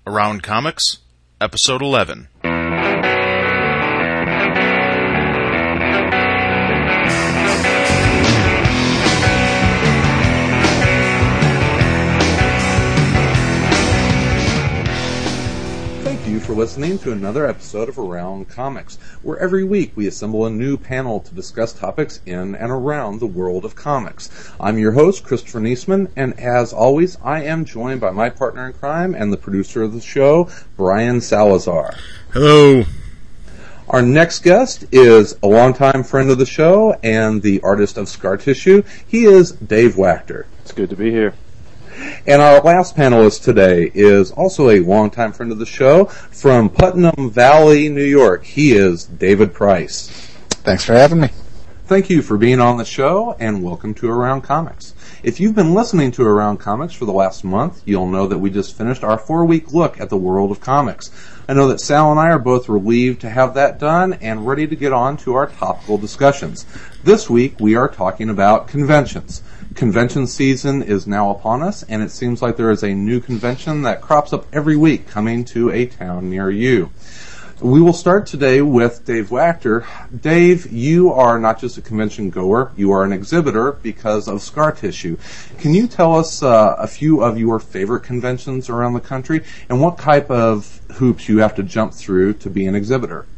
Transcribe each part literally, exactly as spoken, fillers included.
Around Comics, Episode eleven. Thank you for listening to another episode of Around Comics, where every week we assemble a new panel to discuss topics in and around the world of comics. I'm your host, Christopher Niesman, and as always, I am joined by my partner in crime and the producer of the show, Brian Salazar. Hello. Our next guest is a longtime friend of the show and the artist of Scar Tissue. He is Dave Wachter. It's good to be here. And our last panelist today is also a longtime friend of the show from Putnam Valley, New York. He is David Price. Thanks for having me. Thank you for being on the show, and welcome to Around Comics. If you've been listening to Around Comics for the last month, you'll know that we just finished our four-week look at the world of comics. I know that Sal and I are both relieved to have that done and ready to get on to our topical discussions. This week, we are talking about conventions. Convention season is now upon us, and it seems like there is a new convention that crops up every week coming to a town near you. We will start today with Dave Wachter. Dave, you are not just a convention goer, you are an exhibitor because of Scar Tissue. Can you tell us uh, a few of your favorite conventions around the country and what type of hoops you have to jump through to be an exhibitor?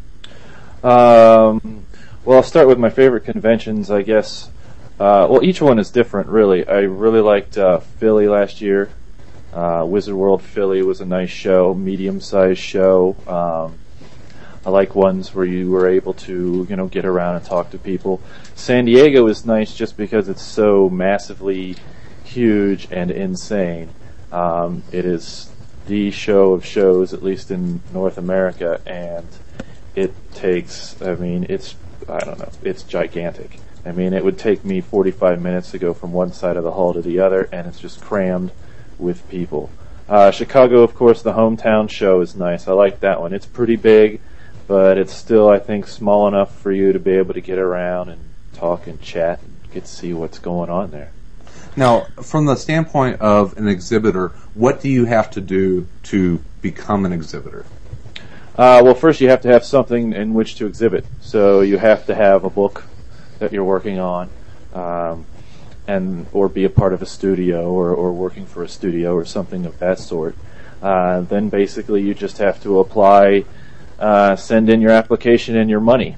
Um, well, I'll start with my favorite conventions, I guess. Uh, well, each one is different, really. I really liked uh, Philly last year. Uh, Wizard World Philly was a nice show, medium-sized show. Um, I like ones where you were able to, you know, get around and talk to people. San Diego is nice just because it's so massively huge and insane. Um, it is the show of shows, at least in North America, and it takes, I mean, it's, I don't know, it's gigantic. I mean, it would take me forty-five minutes to go from one side of the hall to the other, and it's just crammed with people. Uh, Chicago, of course, the hometown show is nice. I like that one. It's pretty big, but it's still, I think, small enough for you to be able to get around and talk and chat and get to see what's going on there. Now, from the standpoint of an exhibitor, what do you have to do to become an exhibitor? Uh, well, first you have to have something in which to exhibit. So you have to have a book that you're working on, um, and or be a part of a studio or, or working for a studio or something of that sort. Uh, then basically you just have to apply, uh, send in your application and your money.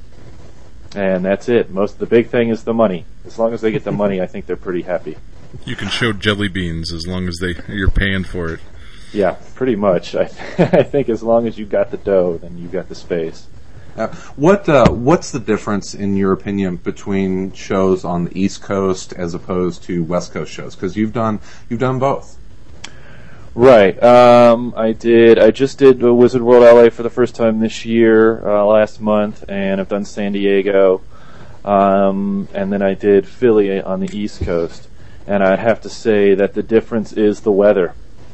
And that's it. Most the big thing is the money. As long as they get the money, I think they're pretty happy. You can show jelly beans as long as they you're paying for it. Yeah, pretty much. I, I think as long as you got the dough, then you got the space. Uh, what uh, what's the difference, in your opinion, between shows on the East Coast as opposed to West Coast shows? Because you've done you've done both. Right. Um, I did. I just did Wizard World L A for the first time this year, uh, last month, and I've done San Diego, um, and then I did Philly on the East Coast. And I'd have to say that the difference is the weather.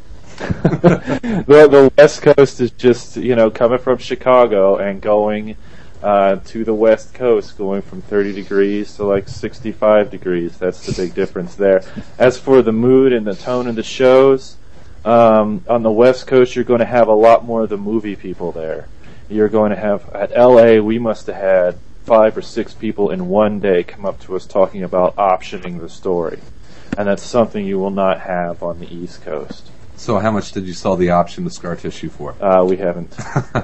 the, the West Coast is just, you know, coming from Chicago and going uh, to the West Coast, going from thirty degrees to like sixty-five degrees. That's the big difference there. As for the mood and the tone of the shows, um, on the West Coast, you're going to have a lot more of the movie people there. You're going to have, at L A, we must have had five or six people in one day come up to us talking about optioning the story. And that's something you will not have on the East Coast. So how much did you sell the option to Scar Tissue for? Uh, we haven't.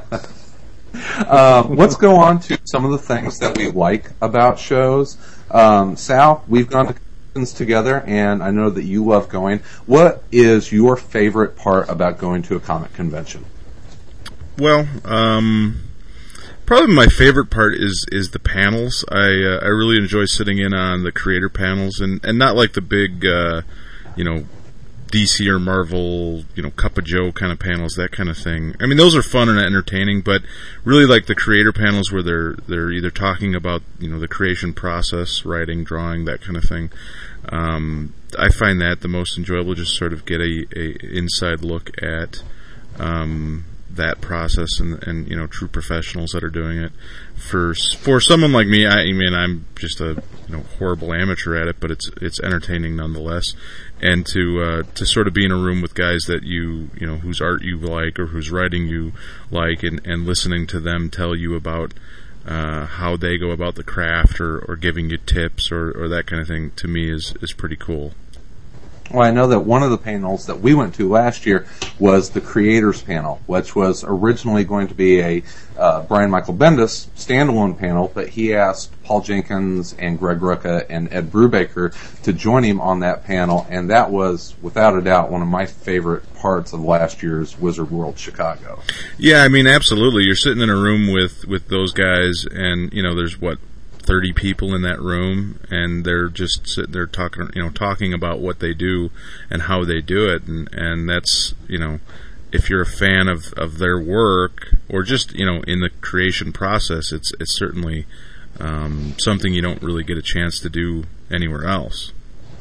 um, let's go on to some of the things that we like about shows. Um, Sal, we've gone to conventions together, and I know that you love going. What is your favorite part about going to a comic convention? Well, um, probably my favorite part is, is the panels. I uh, I really enjoy sitting in on the creator panels, and, and not like the big, uh, you know, D C or Marvel, you know, Cup of Joe kind of panels, that kind of thing. I mean, those are fun and entertaining, but really like the creator panels where they're they're either talking about, you know, the creation process, writing, drawing, that kind of thing. Um, I find that the most enjoyable, just sort of get a, a inside look at, um, that process and, and you know true professionals that are doing it. For for someone like me, I, I mean, I'm just a you know horrible amateur at it, but it's it's entertaining nonetheless. And to uh, to sort of be in a room with guys that you you know whose art you like or whose writing you like, and, and listening to them tell you about uh, how they go about the craft, or, or giving you tips or, or that kind of thing, to me is is pretty cool. Well, I know that one of the panels that we went to last year was the Creators Panel, which was originally going to be a uh, Brian Michael Bendis standalone panel, but he asked Paul Jenkins and Greg Rucka and Ed Brubaker to join him on that panel, and that was, without a doubt, one of my favorite parts of last year's Wizard World Chicago. Yeah, I mean, absolutely. You're sitting in a room with, with those guys, and, you know, there's, what, thirty people in that room, and they're just sitting there talking, you know, talking about what they do and how they do it, and and that's, you know, if you're a fan of, of their work, or just, you know, in the creation process, it's it's certainly um, something you don't really get a chance to do anywhere else.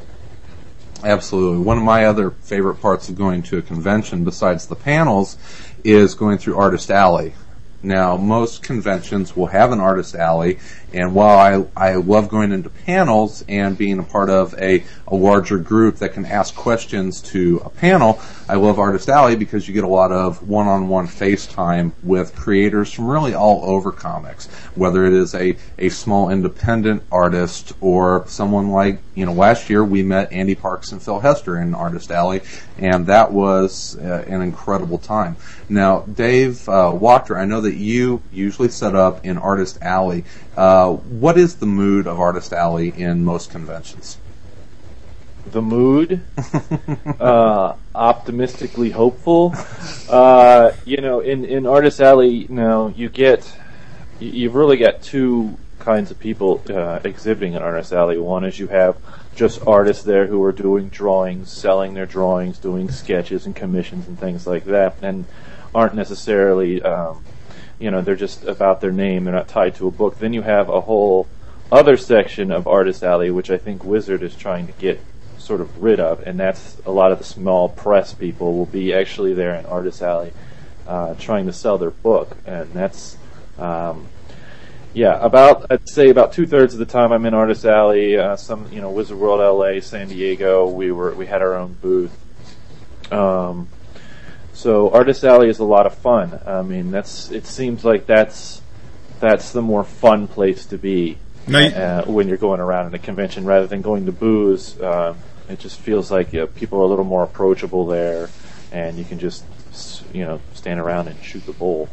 Absolutely. One of my other favorite parts of going to a convention, besides the panels, is going through Artist Alley. Now, most conventions will have an artist alley, and while I, I love going into panels and being a part of a, a larger group that can ask questions to a panel, I love Artist Alley because you get a lot of one-on-one FaceTime with creators from really all over comics, whether it is a, a small independent artist or someone like, you know, last year we met Andy Parks and Phil Hester in Artist Alley, and that was uh, an incredible time. Now, Dave uh, Wachter, I know that you usually set up in Artist Alley. Uh, what is the mood of Artist Alley in most conventions? The mood, uh, optimistically hopeful. Uh, you know, in, in Artist Alley, you know, you get, you've really got two kinds of people uh, exhibiting in Artist Alley. One is you have just artists there who are doing drawings, selling their drawings, doing sketches and commissions and things like that, and aren't necessarily, um, you know, they're just about their name. They're not tied to a book. Then you have a whole other section of Artist Alley, which I think Wizard is trying to get sort of rid of, and that's a lot of the small press people will be actually there in Artist Alley uh, trying to sell their book, and that's um, yeah, about I'd say about two thirds of the time I'm in Artist Alley. Uh, some, you know, Wizard World L A, San Diego, we were we had our own booth. Um, so Artist Alley is a lot of fun. I mean, that's it seems like that's that's the more fun place to be uh, when you're going around in a convention rather than going to booths. Uh, It just feels like uh, people are a little more approachable there, and you can just, you know, stand around and shoot the bull.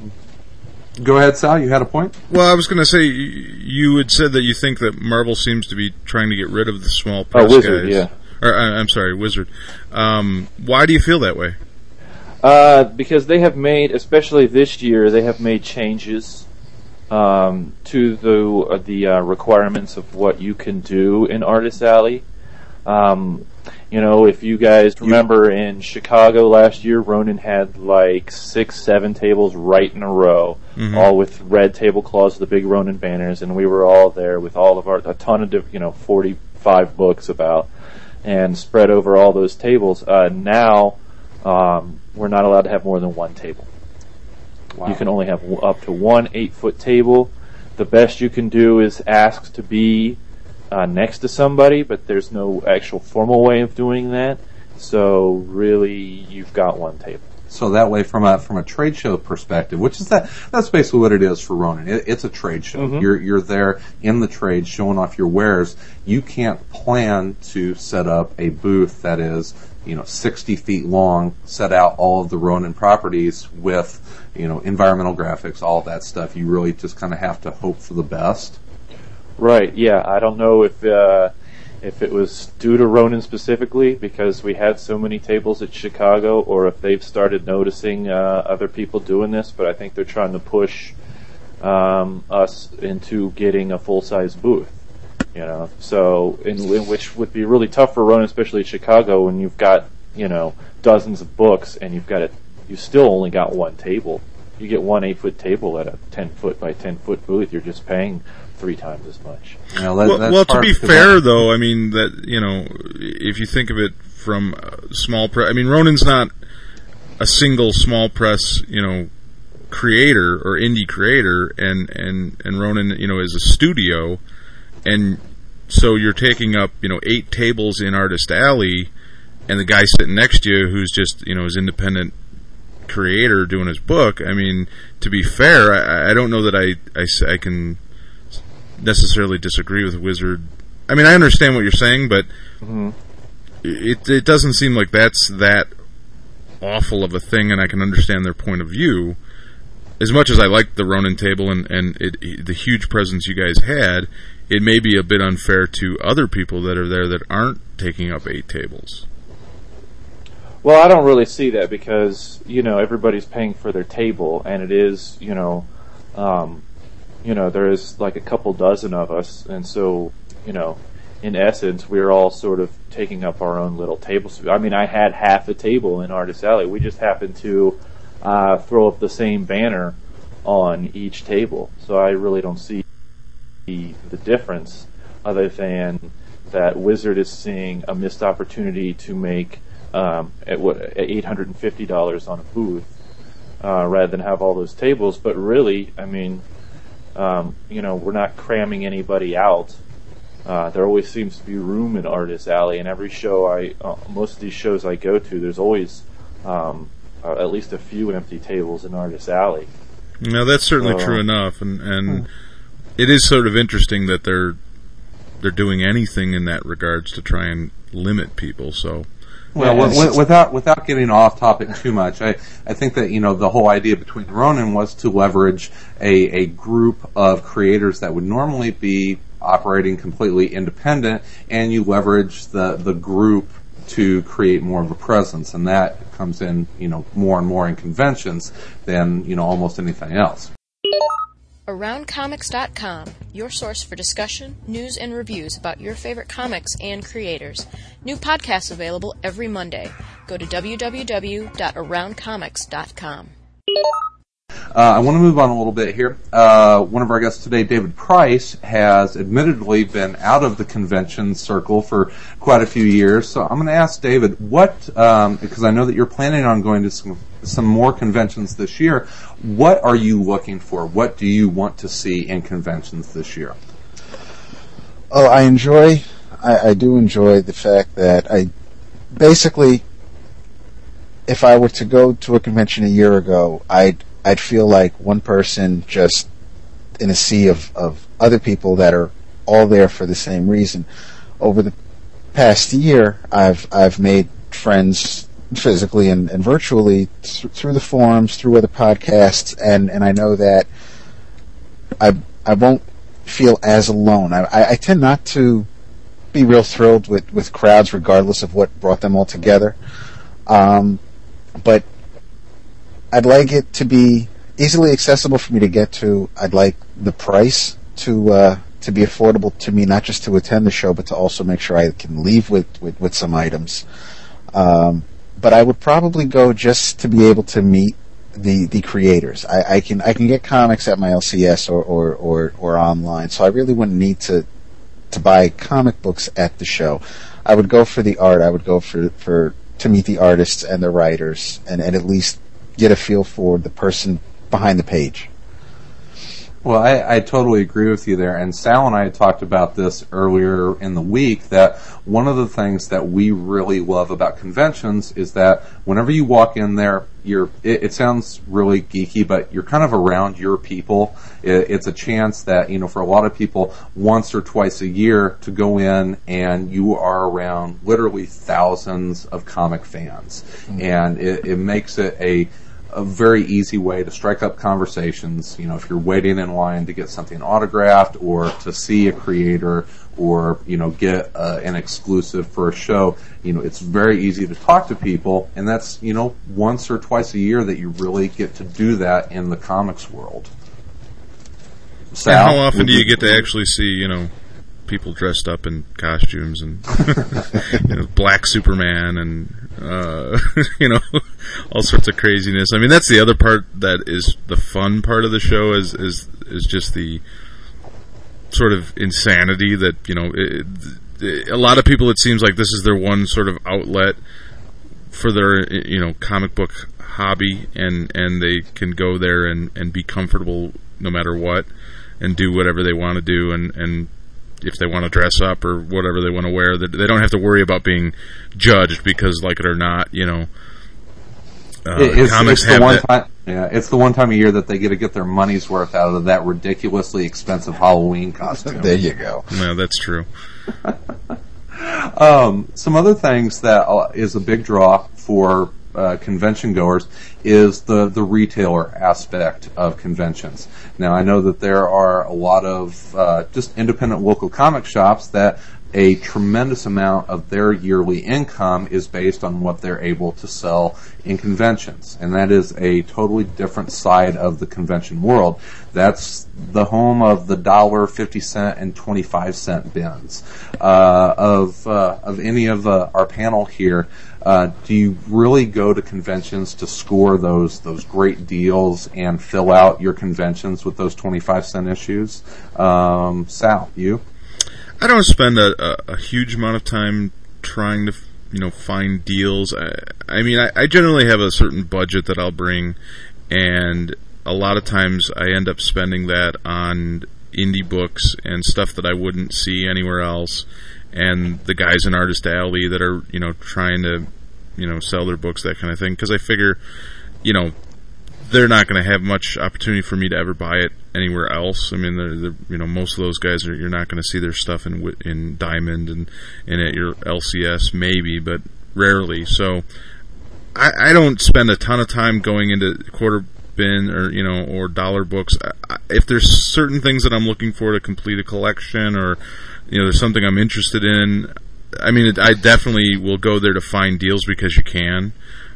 Go ahead, Sal. You had a point? Well, I was going to say, you had said that you think that Marvel seems to be trying to get rid of the small press oh, Wizard, guys. Yeah. Or, uh, I'm sorry, Wizard. Um, why do you feel that way? Uh, because they have made, especially this year, they have made changes um, to the uh, the uh, requirements of what you can do in Artist Alley. Um, you know, if you guys remember in Chicago last year, Ronin had like six, seven tables right in a row, mm-hmm. all with red tablecloths, the big Ronin banners, and we were all there with all of our, a ton of, you know, forty-five books about, and spread over all those tables. Uh, now, um, we're not allowed to have more than one table. Wow. You can only have up to one eight-foot table. The best you can do is ask to be Uh, next to somebody, but there's no actual formal way of doing that. So really, you've got one table. So that way, from a from a trade show perspective, which is that that's basically what it is for Ronin. It, it's a trade show. Mm-hmm. You're you're there in the trade, showing off your wares. You can't plan to set up a booth that is, you know, sixty feet long, set out all of the Ronin properties with, you know, environmental graphics, all of that stuff. You really just kind of have to hope for the best. Right, yeah. I don't know if uh, if it was due to Ronin specifically because we had so many tables at Chicago, or if they've started noticing uh, other people doing this, but I think they're trying to push um, us into getting a full-size booth. You know, so in, in which would be really tough for Ronin, especially at Chicago, when you've got, you know, dozens of books and you've got it. You still only got one table. You get one eight-foot table at a ten-foot by ten-foot booth. You're just paying three times as much. You know, that, well, well to be fair, though, I mean that you know, if you think of it from uh, small, pre- I mean Ronin's not a single small press, you know, creator or indie creator, and, and, and Ronin, you know, is a studio, and so you're taking up, you know, eight tables in Artist Alley, and the guy sitting next to you who's just, you know, his independent creator doing his book. I mean, to be fair, I, I don't know that I, I, I can necessarily disagree with Wizard. I mean, I understand what you're saying, but mm-hmm. it it doesn't seem like that's that awful of a thing, and I can understand their point of view. As much as I like the Ronin table and, and it, it, the huge presence you guys had, it may be a bit unfair to other people that are there that aren't taking up eight tables. Well, I don't really see that because, you know, everybody's paying for their table, and it is, you know, um, you know, there is like a couple dozen of us, and so, you know, in essence, we're all sort of taking up our own little tables. I mean, I had half a table in Artist Alley. We just happened to uh, throw up the same banner on each table, so I really don't see the, the difference other than that Wizard is seeing a missed opportunity to make Um, at what at eight hundred fifty dollars on a booth, uh, rather than have all those tables. But really, I mean, um, you know, we're not cramming anybody out. Uh, there always seems to be room in Artist Alley, and every show I, uh, most of these shows I go to, there's always um, uh, at least a few empty tables in Artist Alley. No, that's certainly so, true enough, and and hmm. it is sort of interesting that they're they're doing anything in that regards to try and limit people. So. Well, w- without without getting off topic too much, I, I think that, you know, the whole idea between Ronin was to leverage a, a group of creators that would normally be operating completely independent, and you leverage the, the group to create more of a presence, and that comes in, you know, more and more in conventions than, you know, almost anything else. around comics dot com, your source for discussion, news, and reviews about your favorite comics and creators. New podcasts available every Monday. Go to w w w dot around comics dot com. Uh, I want to move on a little bit here. Uh, one of our guests today, David Price, has admittedly been out of the convention circle for quite a few years. So I'm going to ask David, what, um, because I know that you're planning on going to some, some more conventions this year, what are you looking for? What do you want to see in conventions this year? Oh, I enjoy, I, I do enjoy the fact that I, basically, if I were to go to a convention a year ago, I'd I'd feel like one person just in a sea of, of other people that are all there for the same reason. Over the past year, I've I've made friends physically and, and virtually th- through the forums, through other podcasts, and, and I know that I I won't feel as alone. I, I, I tend not to be real thrilled with, with crowds regardless of what brought them all together. Um, but I'd like it to be easily accessible for me to get to. I'd like the price to uh, to be affordable to me, not just to attend the show, but to also make sure I can leave with, with, with some items. Um, but I would probably go just to be able to meet the, the creators. I, I can I can get comics at my L C S or, or, or, or online, so I really wouldn't need to to buy comic books at the show. I would go for the art. I would go for, for to meet the artists and the writers, and, and at least get a feel for the person behind the page. Well, I, I totally agree with you there. And Sal and I had talked about this earlier in the week, that one of the things that we really love about conventions is that whenever you walk in there, you're, it, it sounds really geeky, but you're kind of around your people. It, it's a chance that, you know, for a lot of people, once or twice a year to go in and you are around literally thousands of comic fans. Mm-hmm. And it, it makes it a a very easy way to strike up conversations. You know, if you're waiting in line to get something autographed or to see a creator or, you know, get uh, an exclusive for a show, you know, it's very easy to talk to people, and that's, you know, once or twice a year that you really get to do that in the comics world. Sal, and how often do you get to actually see, you know, people dressed up in costumes and you know, Black Superman and uh, you know, all sorts of craziness. I mean, that's the other part that is the fun part of the show is is is just the sort of insanity that, you know, it, it, a lot of people, it seems like this is their one sort of outlet for their, you know, comic book hobby, and, and they can go there and, and be comfortable no matter what, and do whatever they want to do, and, and if they want to dress up or whatever they want to wear, they, they don't have to worry about being judged because, like it or not, you know, uh, it's, comics it's the have one that. time, yeah, it's the one time a year that they get to get their money's worth out of that ridiculously expensive Halloween costume. There you go. No, that's true. Um, some other things that uh, is a big draw for uh, convention goers is the, the retailer aspect of conventions. Now, I know that there are a lot of uh, just independent local comic shops that a tremendous amount of their yearly income is based on what they're able to sell in conventions. And that is a totally different side of the convention world. That's the home of the dollar, fifty cent, and twenty-five cent bins. Uh, of uh, of any of uh, our panel here, uh, do you really go to conventions to score those those great deals and fill out your conventions with those twenty-five cent issues? Um, Sal, you? I don't spend a, a, a huge amount of time trying to, you know, find deals. I, I mean, I, I generally have a certain budget that I'll bring, and a lot of times I end up spending that on indie books and stuff that I wouldn't see anywhere else, and the guys in Artist Alley that are, you know, trying to, you know, sell their books, that kind of thing, because I figure, you know, they're not going to have much opportunity for me to ever buy it anywhere else. I mean, they're, they're, you know, most of those guys are, you're not going to see their stuff in in Diamond and, and at your L C S maybe, but rarely. So I, I don't spend a ton of time going into quarter bin or, you know, or dollar books. I, if there's certain things that I'm looking for to complete a collection, or, you know, there's something I'm interested in, I mean, it, I definitely will go there to find deals because you can.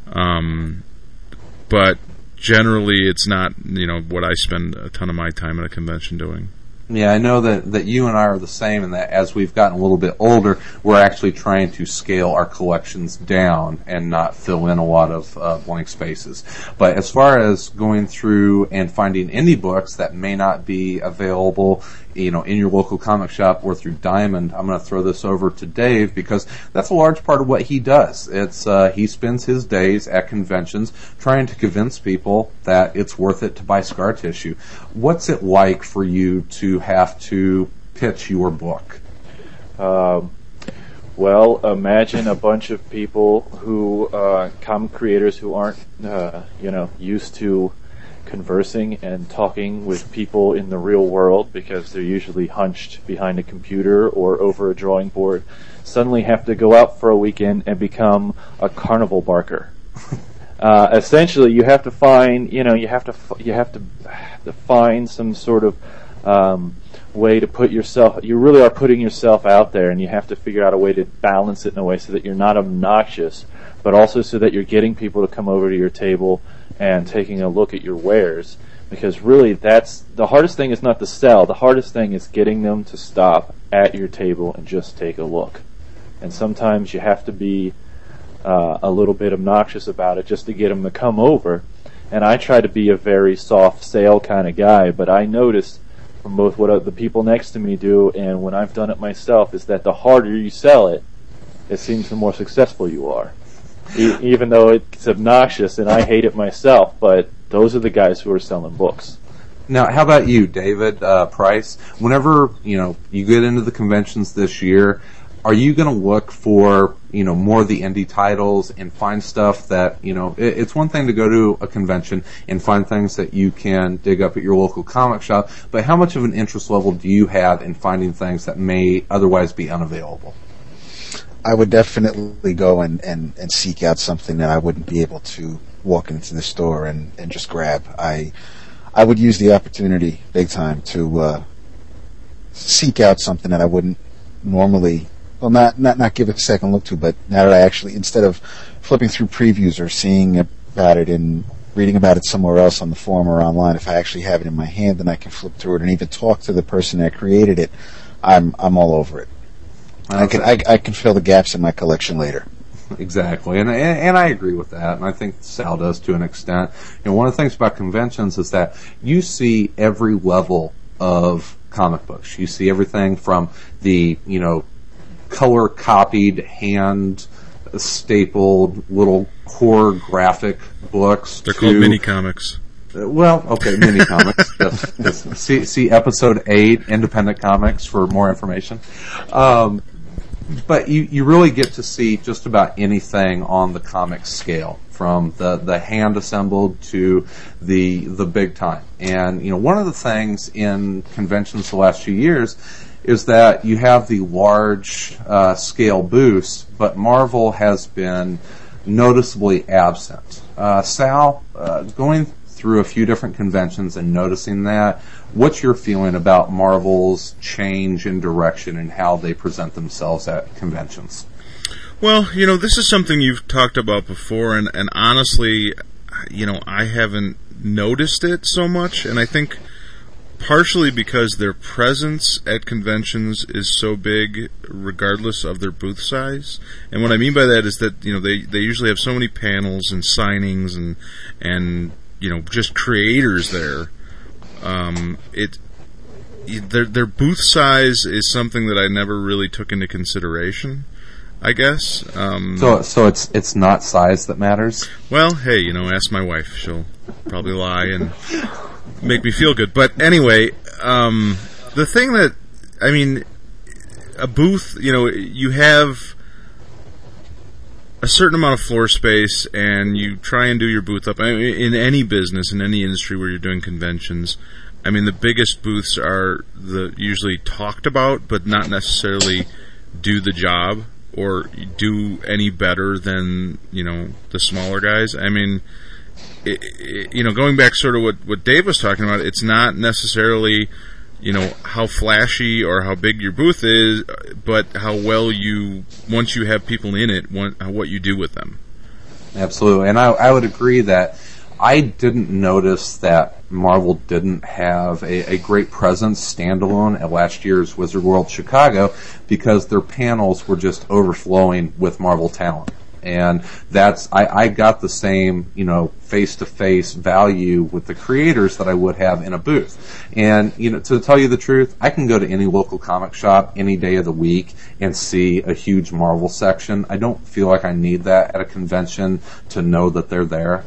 Um, but generally, it's not, you know, what I spend a ton of my time at a convention doing. Yeah, I know that, that you and I are the same in that as we've gotten a little bit older, we're actually trying to scale our collections down and not fill in a lot of uh, blank spaces. But as far as going through and finding indie books that may not be available, you know, in your local comic shop or through Diamond, I'm going to throw this over to Dave because that's a large part of what he does. It's uh, he spends his days at conventions trying to convince people that it's worth it to buy scar tissue. What's it like for you to have to pitch your book? Um, well, imagine a bunch of people who, uh, comic creators who aren't, uh, you know, used to conversing and talking with people in the real world because they're usually hunched behind a computer or over a drawing board, suddenly have to go out for a weekend and become a carnival barker. Uh, essentially, you have to find, you know, you have to, you have to, to find some sort of um, way to put yourself. You really are putting yourself out there, and you have to figure out a way to balance it in a way so that you're not obnoxious, but also so that you're getting people to come over to your table and taking a look at your wares. Because really, that's the hardest thing is not to sell. The hardest thing is getting them to stop at your table and just take a look. And sometimes you have to be uh, a little bit obnoxious about it just to get them to come over. And I try to be a very soft sale kind of guy, but I noticed from both what the people next to me do and when I've done it myself is that the harder you sell it, it seems the more successful you are. E- even though it's obnoxious and I hate it myself, but those are the guys who are selling books. Now, how about you, David uh, Price? Whenever, you know, you get into the conventions this year, are you going to look for, you know, more of the indie titles and find stuff that, you know, it, it's one thing to go to a convention and find things that you can dig up at your local comic shop, but how much of an interest level do you have in finding things that may otherwise be unavailable? I would definitely go and, and, and seek out something that I wouldn't be able to walk into the store and, and just grab. I I would use the opportunity big time to uh, seek out something that I wouldn't normally, well, not, not, not give it a second look to, but now that I actually, instead of flipping through previews or seeing about it and reading about it somewhere else on the forum or online, if I actually have it in my hand, then I can flip through it and even talk to the person that created it. I'm I'm all over it. I can I, I can fill the gaps in my collection later. Exactly, and, and and I agree with that, and I think Sal does to an extent. You know, one of the things about conventions is that you see every level of comic books. You see everything from the, you know, color copied, hand stapled little core graphic books. They're to, called mini comics. Uh, well, okay, mini comics. Just, just see, see episode eight, Independent Comics, for more information. Um, but you, you really get to see just about anything on the comic scale, from the, the hand assembled to the the big time. And you know, one of the things in conventions the last few years is that you have the large uh, scale booths, but Marvel has been noticeably absent. Uh, Sal, uh, going through a few different conventions and noticing that, what's your feeling about Marvel's change in direction and how they present themselves at conventions? Well, you know, this is something you've talked about before, and, and honestly, you know, I haven't noticed it so much, and I think partially because their presence at conventions is so big regardless of their booth size. And what I mean by that is that, you know, they, they usually have so many panels and signings and, and you know, just creators there. Um, it their their booth size is something that I never really took into consideration, I guess. Um, so so it's it's not size that matters? Well, hey, you know, ask my wife. She'll probably lie and make me feel good. But anyway, um, the thing that, I mean, a booth, you know, you have a certain amount of floor space, and you try and do your booth up. I mean, in any business, in any industry where you're doing conventions, I mean, the biggest booths are the usually talked about, but not necessarily do the job or do any better than, you know, the smaller guys. I mean, it, it, you know, going back sort of what, what Dave was talking about, it's not necessarily, you know, how flashy or how big your booth is, but how well you, once you have people in it, what, what you do with them. Absolutely. And I, I would agree that I didn't notice that Marvel didn't have a, a great presence standalone at last year's Wizard World Chicago, because their panels were just overflowing with Marvel talent. And that's, I, I got the same, you know, face-to-face value with the creators that I would have in a booth. And, you know, to tell you the truth, I can go to any local comic shop any day of the week and see a huge Marvel section. I don't feel like I need that at a convention to know that they're there.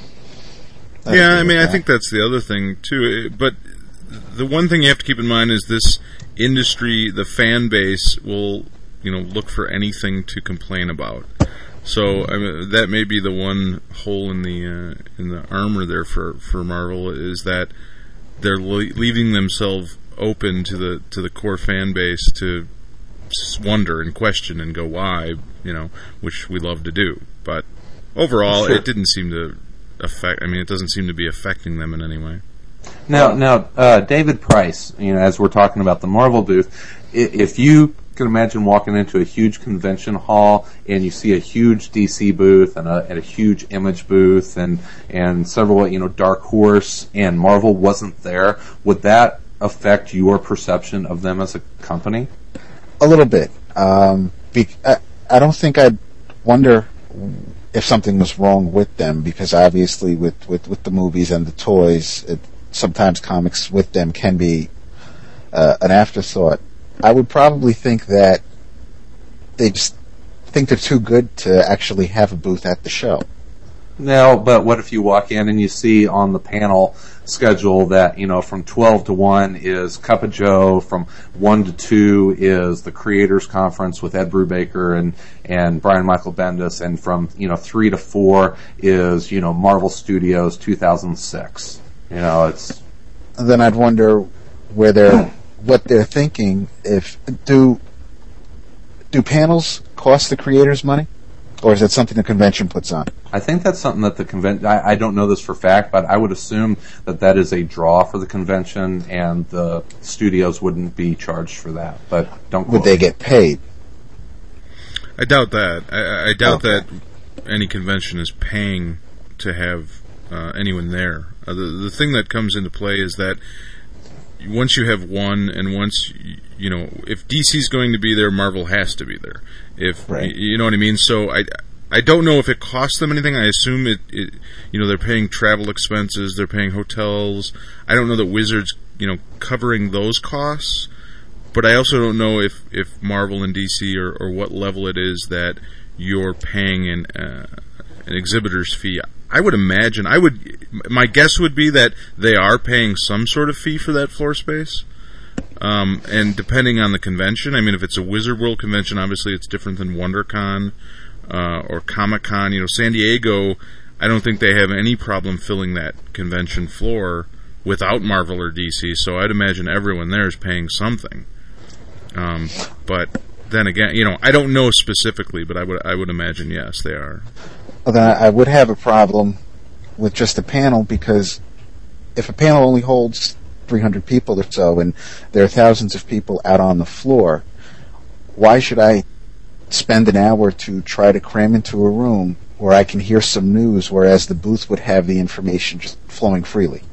I yeah, I mean, I think that's the other thing, too. But the one thing you have to keep in mind is this industry, the fan base, will, you know, look for anything to complain about. So I mean, that may be the one hole in the uh, in the armor there for, for Marvel, is that they're le- leaving themselves open to the to the core fan base to wonder and question and go why, you know, which we love to do. But overall, sure. It didn't seem to affect. I mean, it doesn't seem to be affecting them in any way. Now, now, uh, David Price, you know, as we're talking about the Marvel booth, if you can imagine walking into a huge convention hall and you see a huge D C booth and a, and a huge Image booth and, and several, you know, Dark Horse, and Marvel wasn't there, would that affect your perception of them as a company? A little bit. Um, be, I, I don't think I'd wonder if something was wrong with them, because obviously with, with, with the movies and the toys, it, sometimes comics with them can be uh, an afterthought. I would probably think that they just think they're too good to actually have a booth at the show. No, but what if you walk in and you see on the panel schedule that, you know, from twelve to one is Cup of Joe, from one to two is the Creators Conference with Ed Brubaker and, and Brian Michael Bendis, and from, you know, three to four is, you know, Marvel Studios two thousand six. You know, it's... And then I'd wonder where they're... what they're thinking. If do do panels cost the creators money, or is that something the convention puts on? I think that's something that the convention. I, I don't know this for fact, but I would assume that that is a draw for the convention, and the studios wouldn't be charged for that. But don't. Would they get paid? I doubt that. I, I doubt okay. that any convention is paying to have uh, anyone there. Uh, the the thing that comes into play is that once you have one, and once, you know, if D C's going to be there, Marvel has to be there. If right. You know what I mean? So I, I don't know if it costs them anything. I assume it, it, you know, they're paying travel expenses, they're paying hotels. I don't know that Wizards, you know, covering those costs, but I also don't know if, if Marvel and D C or, or what level it is that you're paying an uh, an exhibitor's fee. I would imagine, I would, my guess would be that they are paying some sort of fee for that floor space. Um, and depending on the convention, I mean, if it's a Wizard World convention, obviously it's different than WonderCon uh, or Comic-Con. You know, San Diego, I don't think they have any problem filling that convention floor without Marvel or D C, so I'd imagine everyone there is paying something. Um, but then again, you know, I don't know specifically, but I would I would imagine yes, they are. Well, then I would have a problem with just a panel, because if a panel only holds three hundred people or so, and there are thousands of people out on the floor, why should I spend an hour to try to cram into a room where I can hear some news, whereas the booth would have the information just flowing freely?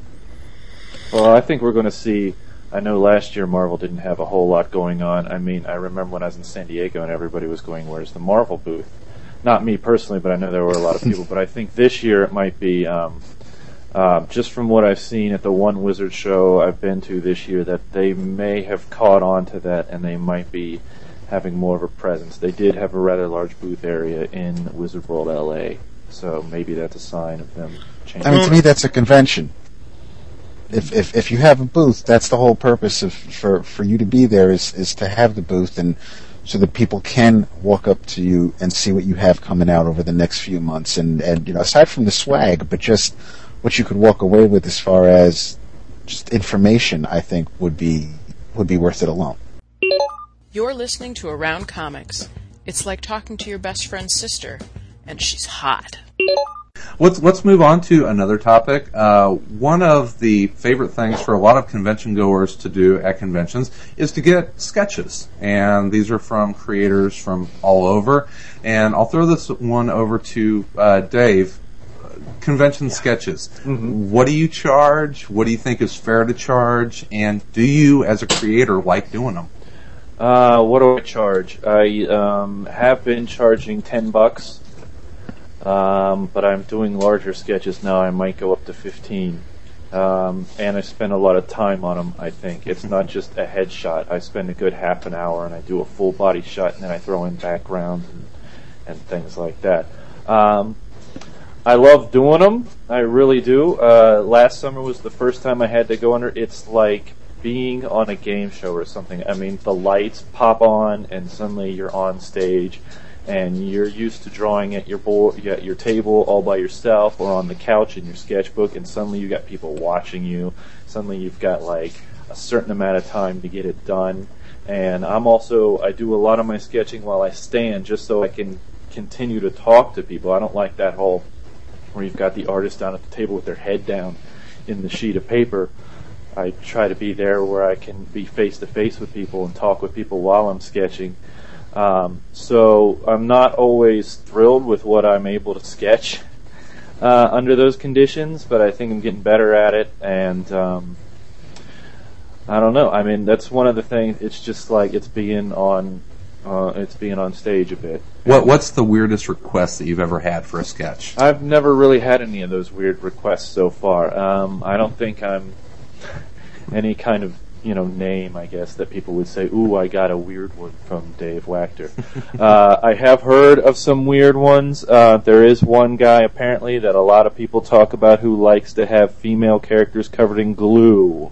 Well, I think we're going to see, I know last year Marvel didn't have a whole lot going on. I mean, I remember when I was in San Diego and everybody was going, where's the Marvel booth? Not me personally, but I know there were a lot of people. But I think this year it might be, um, uh, just from what I've seen at the one Wizard show I've been to this year, that they may have caught on to that and they might be having more of a presence. They did have a rather large booth area in Wizard World L A, so maybe that's a sign of them changing. I mean, to me, that's a convention. If if if you have a booth, that's the whole purpose of for for you to be there is is to have the booth, and so that people can walk up to you and see what you have coming out over the next few months, and and you know, aside from the swag, but just what you could walk away with as far as just information, I think would be would be worth it alone. You're listening to Around Comics. It's like talking to your best friend's sister, and she's hot. Let's let's move on to another topic. Uh, one of the favorite things for a lot of convention goers to do at conventions is to get sketches, and these are from creators from all over. And I'll throw this one over to uh, Dave. Convention sketches. Mm-hmm. What do you charge? What do you think is fair to charge? And do you, as a creator, like doing them? Uh, what do I charge? I um, have been charging ten bucks. Um, but I'm doing larger sketches now. I might go up to fifteen. Um, and I spend a lot of time on them, I think. It's not just a headshot. I spend a good half an hour and I do a full body shot, and then I throw in background and, and things like that. Um, I love doing them. I really do. Uh, last summer was the first time I had to go under. It's like being on a game show or something. I mean, the lights pop on and suddenly you're on stage. And you're used to drawing at your board, at your table all by yourself, or on the couch in your sketchbook, and suddenly you got people watching you. Suddenly you've got like a certain amount of time to get it done. And I'm also, I do a lot of my sketching while I stand, just so I can continue to talk to people. I don't like that whole where you've got the artist down at the table with their head down in the sheet of paper. I try to be there where I can be face to face with people and talk with people while I'm sketching. Um, so I'm not always thrilled with what I'm able to sketch uh, under those conditions, but I think I'm getting better at it, and um, I don't know. I mean, that's one of the things. It's just like it's being on, uh, it's being on stage a bit. What What's the weirdest request that you've ever had for a sketch? I've never really had any of those weird requests so far. Um, I don't think I'm any kind of you know, name, I guess, that people would say, ooh, I got a weird one from Dave Wachter. uh, I have heard of some weird ones. Uh, there is one guy, apparently, that a lot of people talk about who likes to have female characters covered in glue.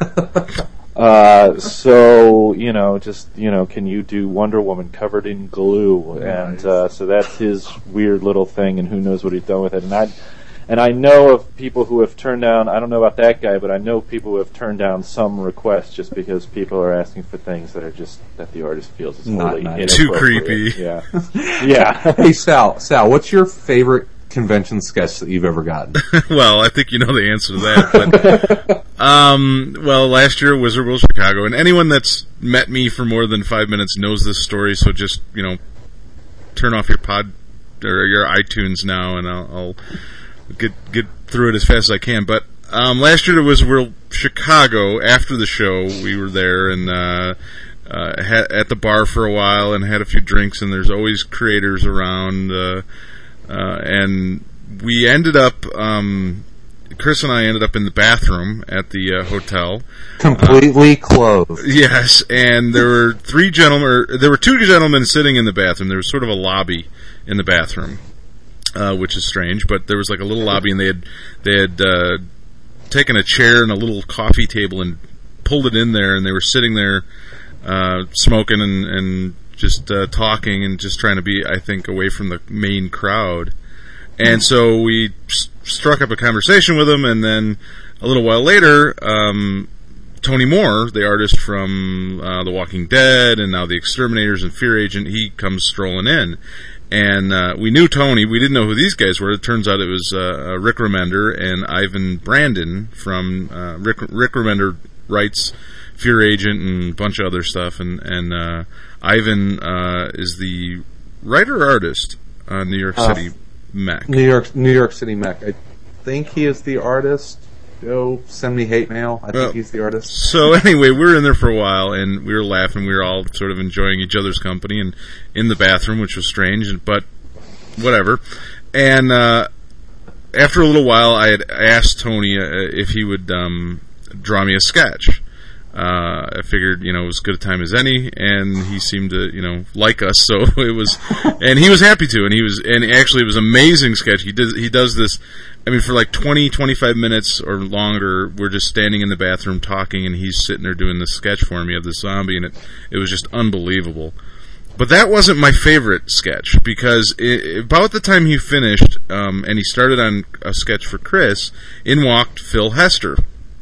uh, so, you know, just, you know, can you do Wonder Woman covered in glue? Nice. And uh, so that's his weird little thing, and who knows what he's done with it. And I And I know of people who have turned down, I don't know about that guy, but I know people who have turned down some requests just because people are asking for things that are just, that the artist feels is Not really nice. Too creepy. Yeah. Yeah. Hey, Sal, Sal, what's your favorite convention sketch that you've ever gotten? Well, I think you know the answer to that. But, um, well, last year at Wizard World Chicago, and anyone that's met me for more than five minutes knows this story, so just, you know, turn off your pod, or your iTunes now, and I'll... I'll get get through it as fast as I can. But um, last year it was World Chicago. After the show, we were there and uh, uh, had, at the bar for a while and had a few drinks. And there's always creators around. Uh, uh, and we ended up um, Chris and I ended up in the bathroom at the uh, hotel. Completely uh, closed. Yes, and there were three gentlemen, or there were two gentlemen sitting in the bathroom. There was sort of a lobby in the bathroom, uh, which is strange, but there was like a little lobby, and they had, they had uh, taken a chair and a little coffee table and pulled it in there, and they were sitting there uh, smoking and, and just uh, talking and just trying to be, I think, away from the main crowd. And so we st- struck up a conversation with them, and then a little while later, um, Tony Moore, the artist from uh, The Walking Dead and now The Exterminators and Fear Agent, he comes strolling in. And uh, we knew Tony. We didn't know who these guys were. It turns out it was uh, Rick Remender and Ivan Brandon from uh, Rick, Rick Remender writes Fear Agent and a bunch of other stuff. And, and uh, Ivan uh, is the writer-artist on New York City. Uh. Mech. New York, New York City Mech. I think he is the artist. Joe, send me hate mail. I well, think he's the artist. So anyway, we were in there for a while, and we were laughing. We were all sort of enjoying each other's company, and in the bathroom, which was strange, but whatever. And uh, after a little while, I had asked Tony uh, if he would um, draw me a sketch. Uh, I figured, you know, it was as good a time as any, and he seemed to, you know, like us, so it was, and he was happy to, and he was, and actually it was an amazing sketch. He does, he does this, I mean, for like twenty, twenty-five minutes or longer, we're just standing in the bathroom talking, and he's sitting there doing this sketch for me of the zombie, and it, it was just unbelievable. But that wasn't my favorite sketch, because it, about the time he finished, um, and he started on a sketch for Chris, in walked Phil Hester,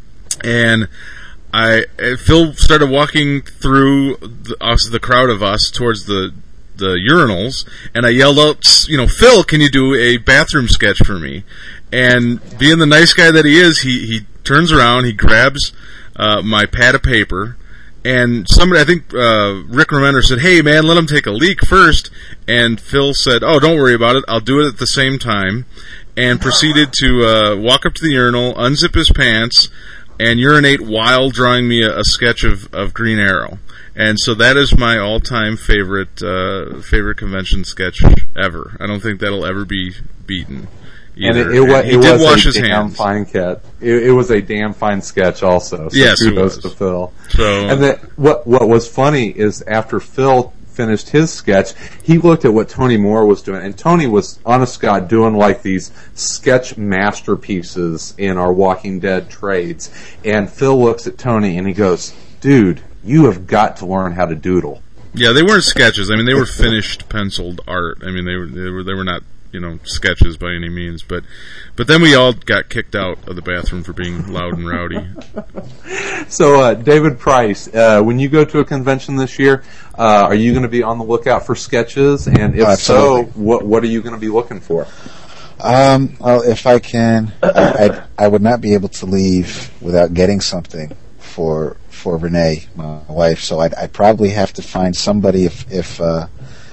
and I Phil started walking through the, us, the crowd of us, towards the the urinals, and I yelled out, you know, Phil, can you do a bathroom sketch for me? And being the nice guy that he is, he, he turns around, he grabs uh, my pad of paper, and somebody, I think uh, Rick Remender said, hey man, let him take a leak first, and Phil said, oh, don't worry about it, I'll do it at the same time, and proceeded to uh, walk up to the urinal, unzip his pants, and urinate while drawing me a, a sketch of, of Green Arrow. And so that is my all-time favorite uh, favorite convention sketch ever. I don't think that'll ever be beaten either. And it, it, and he it did was wash a his damn hands. fine cat. It, it was a damn fine sketch also. So yes, it kudos was. to Phil. So, and then what what was funny is after Phil finished his sketch, he looked at what Tony Moore was doing, and Tony was, honest to God, doing like these sketch masterpieces in our Walking Dead trades. And Phil looks at Tony and he goes, dude, you have got to learn how to doodle. Yeah, they weren't sketches. I mean, they were finished penciled art. I mean, they were they were they were not, you know, sketches by any means. But but then we all got kicked out of the bathroom for being loud and rowdy. So, uh, David Price, uh, when you go to a convention this year, uh, are you going to be on the lookout for sketches? And if Absolutely. so, what what are you going to be looking for? Um, well, if I can, I, I'd, I would not be able to leave without getting something for for Renee, my wife. So I'd, I'd probably have to find somebody. If if uh,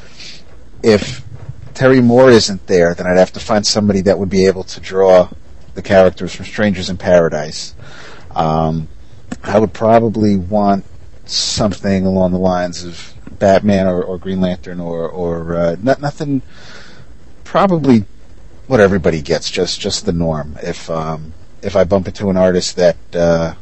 if Terry Moore isn't there, then I'd have to find somebody that would be able to draw the characters from Strangers in Paradise. Um, I would probably want something along the lines of Batman or, or Green Lantern or or uh, not, nothing. Probably what everybody gets, just just the norm. If um, if I bump into an artist that uh,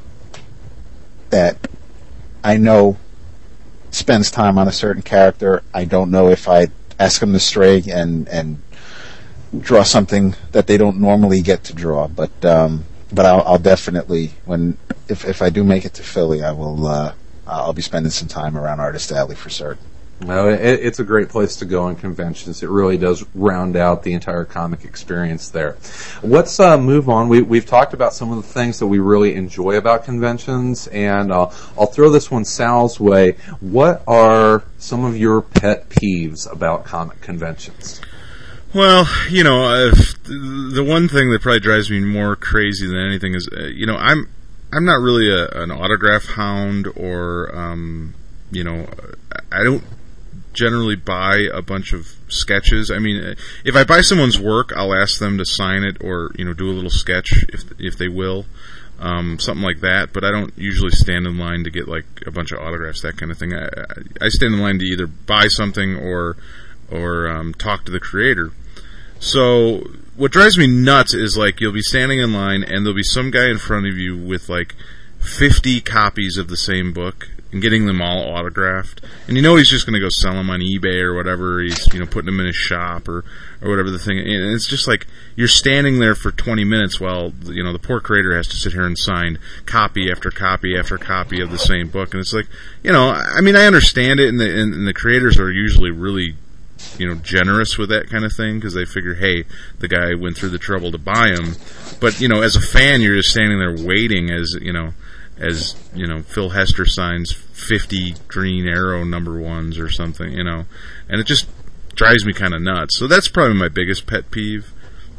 that I know spends time on a certain character, I don't know if I'd ask them to stray and and draw something that they don't normally get to draw. But um, but I'll, I'll definitely, when if if I do make it to Philly, I will uh, I'll be spending some time around Artist Alley for certain. No, it, it's a great place to go on conventions. It really does round out the entire comic experience there. Let's uh, move on. We, we've talked about some of the things that we really enjoy about conventions, and uh, I'll throw this one Sal's way. What are some of your pet peeves about comic conventions? Well, you know, uh, the one thing that probably drives me more crazy than anything is, uh, you know, I'm I'm not really a, an autograph hound, or, um, you know, I don't generally buy a bunch of sketches. I mean, if I buy someone's work, I'll ask them to sign it, or, you know, do a little sketch if if they will, um, something like that. But I don't usually stand in line to get like a bunch of autographs, that kind of thing. I, I stand in line to either buy something or or um, talk to the creator. So what drives me nuts is, like, you'll be standing in line and there'll be some guy in front of you with, like, fifty copies of the same book and getting them all autographed. And you know he's just going to go sell them on eBay or whatever. He's, you know, putting them in his shop or, or whatever the thing. And it's just like you're standing there for twenty minutes while, you know, the poor creator has to sit here and sign copy after copy after copy of the same book. And it's like, you know, I mean, I understand it, and the, and the creators are usually really, you know, generous with that kind of thing because they figure, hey, the guy went through the trouble to buy them. But, you know, as a fan, you're just standing there waiting as, you know, as, you know, Phil Hester signs fifty Green Arrow number ones or something, you know, and it just drives me kind of nuts. So that's probably my biggest pet peeve.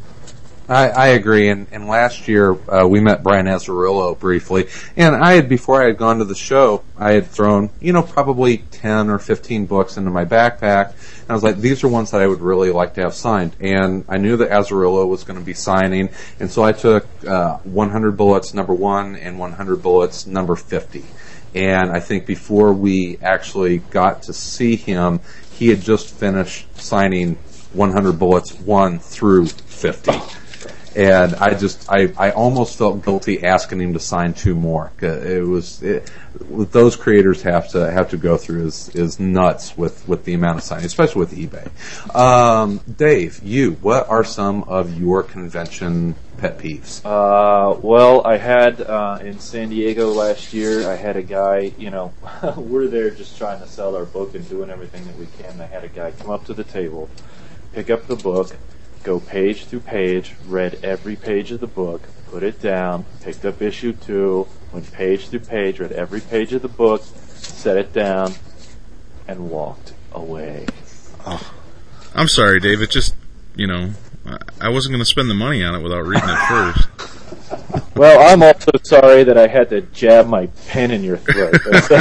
I, I agree, and, and last year uh, we met Brian Azzarello briefly, and I had, before I had gone to the show, I had thrown, you know, probably ten or fifteen books into my backpack, and I was like, these are ones that I would really like to have signed, and I knew that Azzarello was going to be signing, and so I took uh, one hundred Bullets number one and one hundred Bullets number fifty, and I think before we actually got to see him, he had just finished signing one hundred Bullets one through fifty. And I just, I, I almost felt guilty asking him to sign two more. It was, it, what those creators have to have to go through is is nuts with, with the amount of signing, especially with eBay. Um, Dave, you, what are some of your convention pet peeves? Uh, well, I had uh, in San Diego last year, I had a guy, you know, we're there just trying to sell our book and doing everything that we can. I had a guy come up to the table, pick up the book, go page through page, read every page of the book, put it down, picked up issue two, went page through page, read every page of the book, set it down, and walked away. Oh. I'm sorry, Dave. It just, you know, I wasn't going to spend the money on it without reading it first. Well, I'm also sorry that I had to jab my pen in your throat.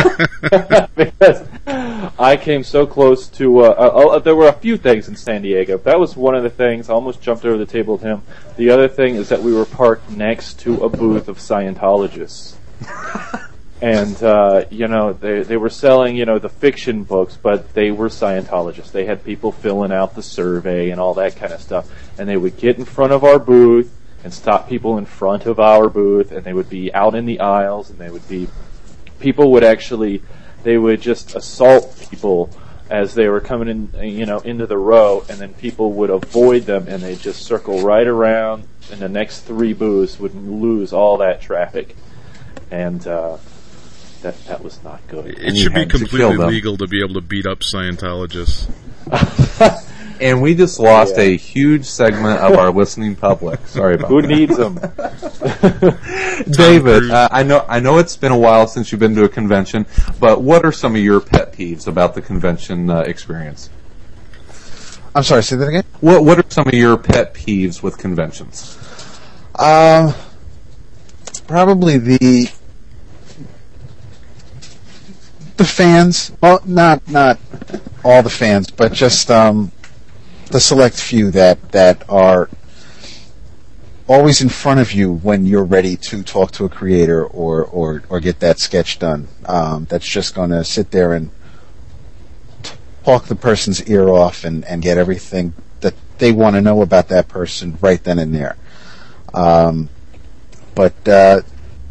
Because I came so close to, uh, uh, there were a few things in San Diego. That was one of the things. I almost jumped over the table with him. The other thing is that we were parked next to a booth of Scientologists. And, uh, you know, they they were selling, you know, the fiction books, but they were Scientologists. They had people filling out the survey and all that kind of stuff. And they would get in front of our booth and stop people in front of our booth, and they would be out in the aisles, and they would be, people would actually, they would just assault people as they were coming in, you know, into the row, and then people would avoid them, and they'd just circle right around, and the next three booths would lose all that traffic. And, uh, that that was not good. It should be completely legal to be able to beat up Scientologists. And we just lost yeah. a huge segment of our listening public. Sorry about Who that. Who needs them? David, uh, I know I know it's been a while since you've been to a convention, but what are some of your pet peeves about the convention uh, experience? I'm sorry, say that again? What What are some of your pet peeves with conventions? Um, probably the the fans. Well, not not all the fans, but just um. the select few that, that are always in front of you when you're ready to talk to a creator or, or, or get that sketch done. Um, that's just going to sit there and talk the person's ear off and, and get everything that they want to know about that person right then and there. Um, but uh,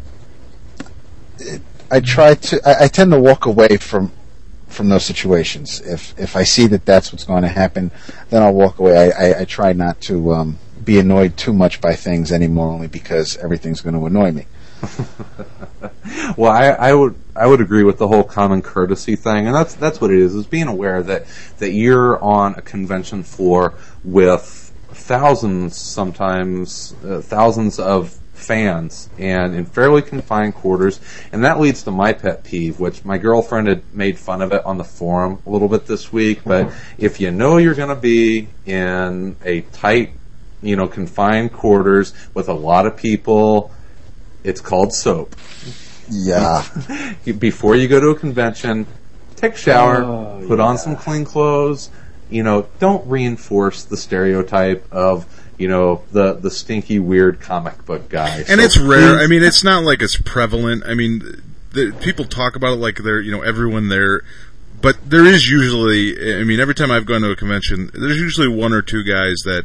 it, I try to. I, I tend to walk away from. from those situations. If if I see that that's what's going to happen, then I'll walk away. I, I, I try not to um, be annoyed too much by things anymore, only because everything's going to annoy me. Well, I, I would I would agree with the whole common courtesy thing, and that's that's what it is: is being aware that that you're on a convention floor with thousands, sometimes uh, thousands of fans, and in fairly confined quarters, and that leads to my pet peeve, which my girlfriend had made fun of it on the forum a little bit this week, but if you know you're going to be in a tight, you know, confined quarters with a lot of people, it's called soap. Yeah. Before you go to a convention, take a shower, oh, put yeah. on some clean clothes, you know, don't reinforce the stereotype of, you know, the, the stinky, weird comic book guy. And so it's rare. please, I mean, it's not like it's prevalent. I mean, the, people talk about it like they're, you know, everyone there. But there is usually, I mean, every time I've gone to a convention, there's usually one or two guys that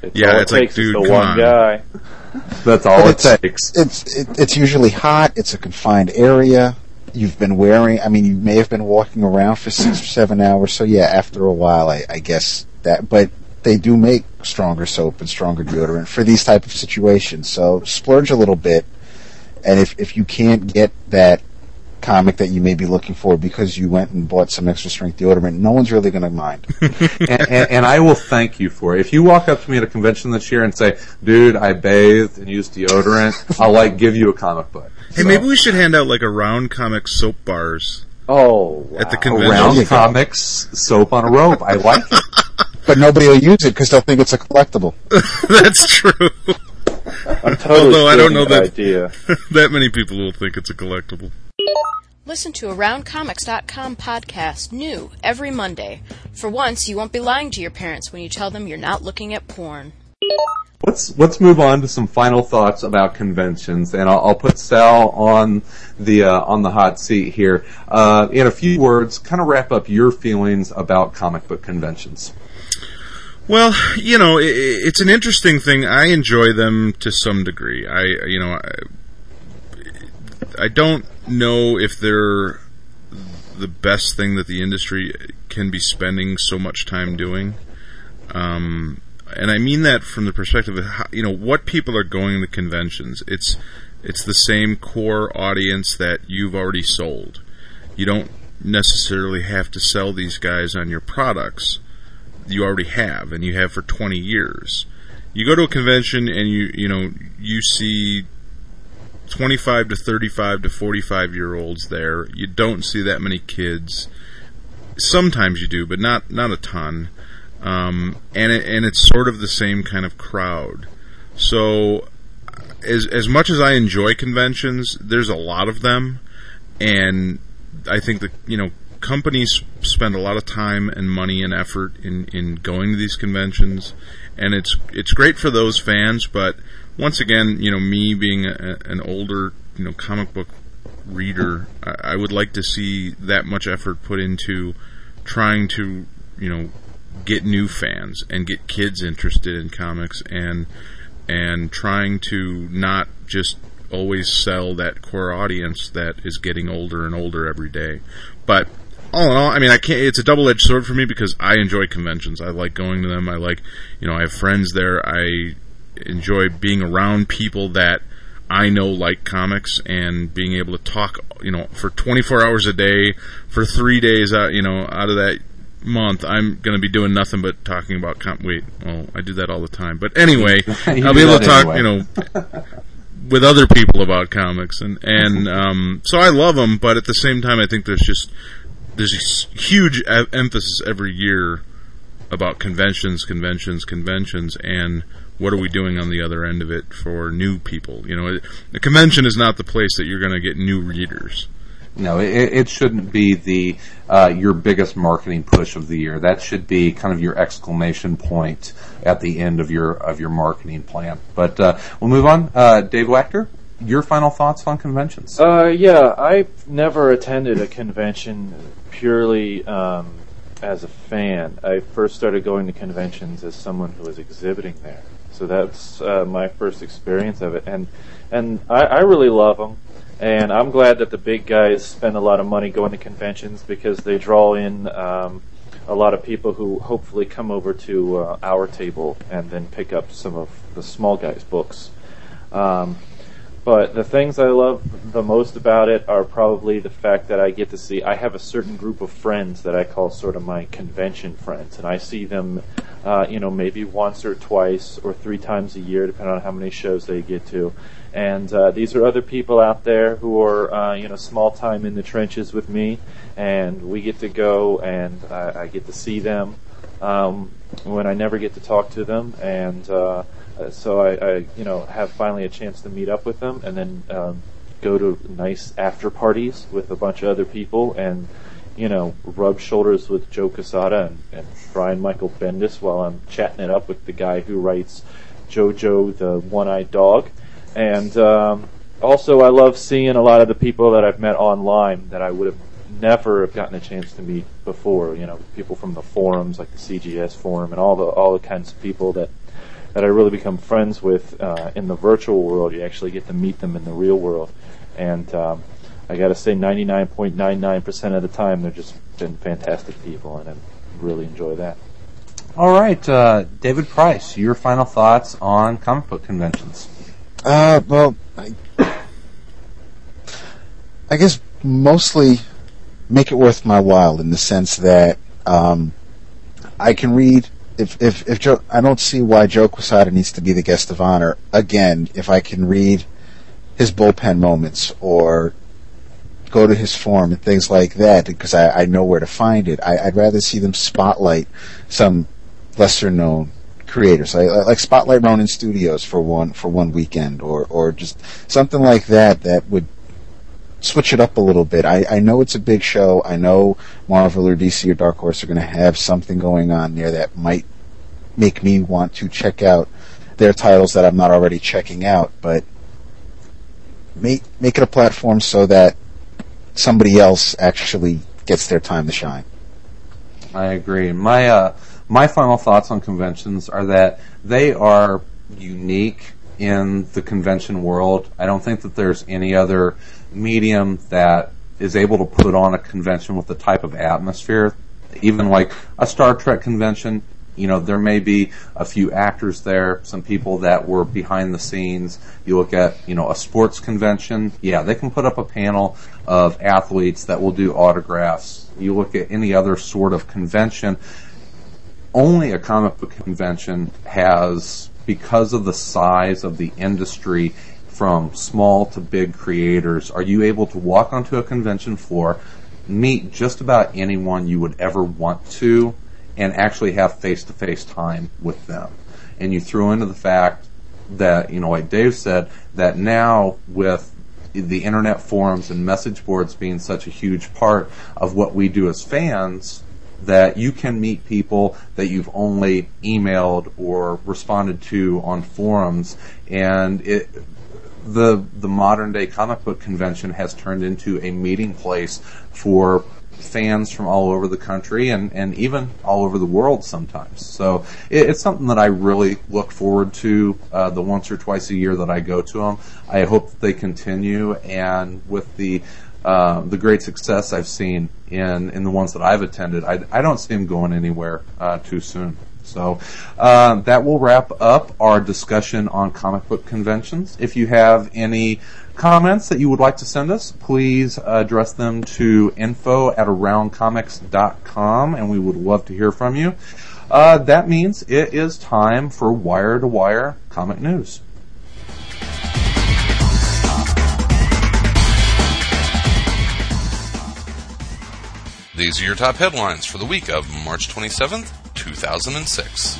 It's Yeah, all it's it like, takes is dude, the come one on. guy. That's all But it it's, takes. it's it, it's usually hot. It's a confined area. You've been wearing. I mean, you may have been walking around for six or seven hours. So yeah, after a while, I, I guess that. But they do make stronger soap and stronger deodorant for these type of situations. So splurge a little bit, and if if you can't get that comic that you may be looking for because you went and bought some extra strength deodorant, no one's really going to mind. and, and, and I will thank you for it. If you walk up to me at a convention this year and say, dude, I bathed and used deodorant, I'll like give you a comic book. Hey, So, maybe we should hand out like around comic soap bars Oh, wow. at the convention. Round comics, soap on a rope. I like it. But nobody will use it because they'll think it's a collectible. That's true. I'm totally Although I don't know stealing that your idea. that many people will think it's a collectible. Listen to Around Comics dot com podcast, new every Monday. For once, you won't be lying to your parents when you tell them you're not looking at porn. Let's let's move on to some final thoughts about conventions, and I'll, I'll put Sal on the uh, on the hot seat here. Uh, in a few words, kind of wrap up your feelings about comic book conventions. Well, you know, it, it's an interesting thing. I enjoy them to some degree. I, you know, I, I don't know if they're the best thing that the industry can be spending so much time doing. Um, and I mean that from the perspective of how, you know, what people are going to conventions. It's it's the same core audience that you've already sold. You don't necessarily have to sell these guys on your products. You already have, and you have for twenty years. You go to a convention and you you know you see twenty-five to thirty-five to forty-five year olds there. You don't see that many kids. Sometimes you do, but not not a ton. Um, and it, and it's sort of the same kind of crowd. So as as much as I enjoy conventions, there's a lot of them, and I think that, you know, companies spend a lot of time and money and effort in, in going to these conventions, and it's it's great for those fans. But once again, you know, me being a, an older, you know, comic book reader, I, I would like to see that much effort put into trying to, you know, get new fans and get kids interested in comics, and and trying to not just always sell that core audience that is getting older and older every day. But all in all, I mean, I can't. It's a double-edged sword for me because I enjoy conventions. I like going to them. I like, you know, I have friends there. I enjoy being around people that I know like comics and being able to talk, you know, for twenty-four hours a day for three days out, you know, out of that month. I'm going to be doing nothing but talking about com- wait, well, I do that all the time. But anyway, I'll be able to talk, anyway. you know, with other people about comics, and and um, so I love them. But at the same time, I think there's just there's a huge e- emphasis every year about conventions, conventions, conventions, and what are we doing on the other end of it for new people? You know, a convention is not the place that you're going to get new readers. No, it, it shouldn't be the uh, your biggest marketing push of the year. That should be kind of your exclamation point at the end of your of your marketing plan. But uh, we'll move on. Uh, Dave Wachter, your final thoughts on conventions? Uh, yeah, I've never attended a convention purely um, as a fan. I first started going to conventions as someone who was exhibiting there. So that's uh, my first experience of it, and and I, I really love them. And I'm glad that the big guys spend a lot of money going to conventions because they draw in um, a lot of people who hopefully come over to uh, our table and then pick up some of the small guys' books. Um, but the things I love the most about it are probably the fact that I get to see, I have a certain group of friends that I call sort of my convention friends, and I see them, uh, you know, maybe once or twice or three times a year, depending on how many shows they get to. And uh, these are other people out there who are, uh, you know, small time in the trenches with me, and we get to go and I, I get to see them um, when I never get to talk to them, and uh, so I, I, you know, have finally a chance to meet up with them, and then um, go to nice after parties with a bunch of other people, and you know, rub shoulders with Joe Quesada and, and Brian Michael Bendis while I'm chatting it up with the guy who writes JoJo the One-Eyed Dog. And um, also, I love seeing a lot of the people that I've met online that I would have never have gotten a chance to meet before. You know, people from the forums, like the C G S forum, and all the all the kinds of people that that I really become friends with uh, in the virtual world. You actually get to meet them in the real world, and um, I got to say, ninety-nine point nine nine percent of the time, they're just been fantastic people, and I really enjoy that. All right, uh, David Price, your final thoughts on comic book conventions? Uh, well, I, I guess mostly make it worth my while in the sense that um, I can read. If if if Joe, I don't see why Joe Quesada needs to be the guest of honor again. If I can read his bullpen moments or go to his forum and things like that, because I, I know where to find it. I, I'd rather see them spotlight some lesser known creators, like, like spotlight Ronin Studios for one for one weekend, or or just something like that that would switch it up a little bit. I, I know it's a big show. I know Marvel or D C or Dark Horse are going to have something going on there that might make me want to check out their titles that I'm not already checking out, but make make it a platform so that somebody else actually gets their time to shine. I agree. My uh, my final thoughts on conventions are that they are unique in the convention world. I don't think that there's any other medium that is able to put on a convention with the type of atmosphere. Even like a Star Trek convention, you know, there may be a few actors there, some people that were behind the scenes. You look at, you know, a sports convention, yeah, they can put up a panel of athletes that will do autographs. You look at any other sort of convention, only a comic book convention has, because of the size of the industry, from small to big creators, are you able to walk onto a convention floor, meet just about anyone you would ever want to, and actually have face-to-face time with them. And you throw into the fact that, you know, like Dave said, that now with the internet forums and message boards being such a huge part of what we do as fans, that you can meet people that you've only emailed or responded to on forums, and it the the modern day comic book convention has turned into a meeting place for fans from all over the country and, and even all over the world sometimes. So it, it's something that I really look forward to uh, the once or twice a year that I go to them. I hope that they continue, and with the uh, the great success I've seen in, in the ones that I've attended, I, I don't see them going anywhere uh, too soon. So uh, that will wrap up our discussion on comic book conventions. If you have any comments that you would like to send us, please address them to info at around comics dot com, and we would love to hear from you. Uh, that means it is time for Wire to Wire comic news. These are your top headlines for the week of March twenty-seventh, two thousand six.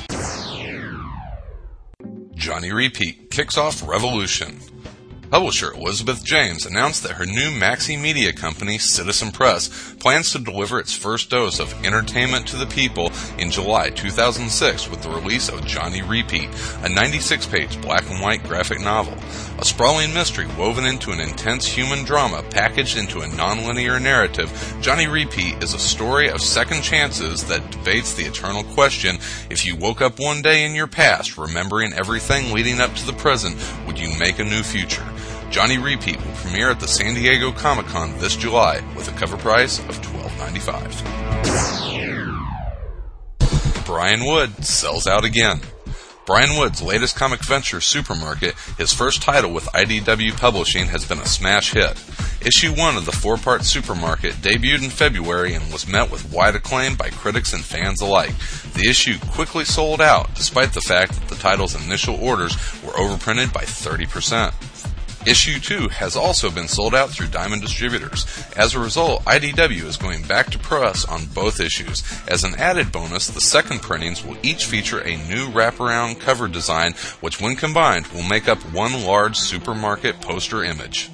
Johnny Repeat kicks off Revolution. Publisher Elizabeth James announced that her new Maxi Media company, Citizen Press, plans to deliver its first dose of entertainment to the people in July two thousand six with the release of Johnny Repeat, a ninety-six page black and white graphic novel. A sprawling mystery woven into an intense human drama packaged into a nonlinear narrative, Johnny Repeat is a story of second chances that debates the eternal question: if you woke up one day in your past remembering everything leading up to the present, would you make a new future? Johnny Repeat will premiere at the San Diego Comic-Con this July with a cover price of twelve ninety-five. Brian Wood sells out again. Brian Wood's latest comic venture, Supermarket, his first title with I D W Publishing, has been a smash hit. Issue one of the four-part Supermarket debuted in February and was met with wide acclaim by critics and fans alike. The issue quickly sold out, despite the fact that the title's initial orders were overprinted by thirty percent. Issue two has also been sold out through Diamond Distributors. As a result, I D W is going back to press on both issues. As an added bonus, the second printings will each feature a new wraparound cover design, which when combined will make up one large Supermarket poster image.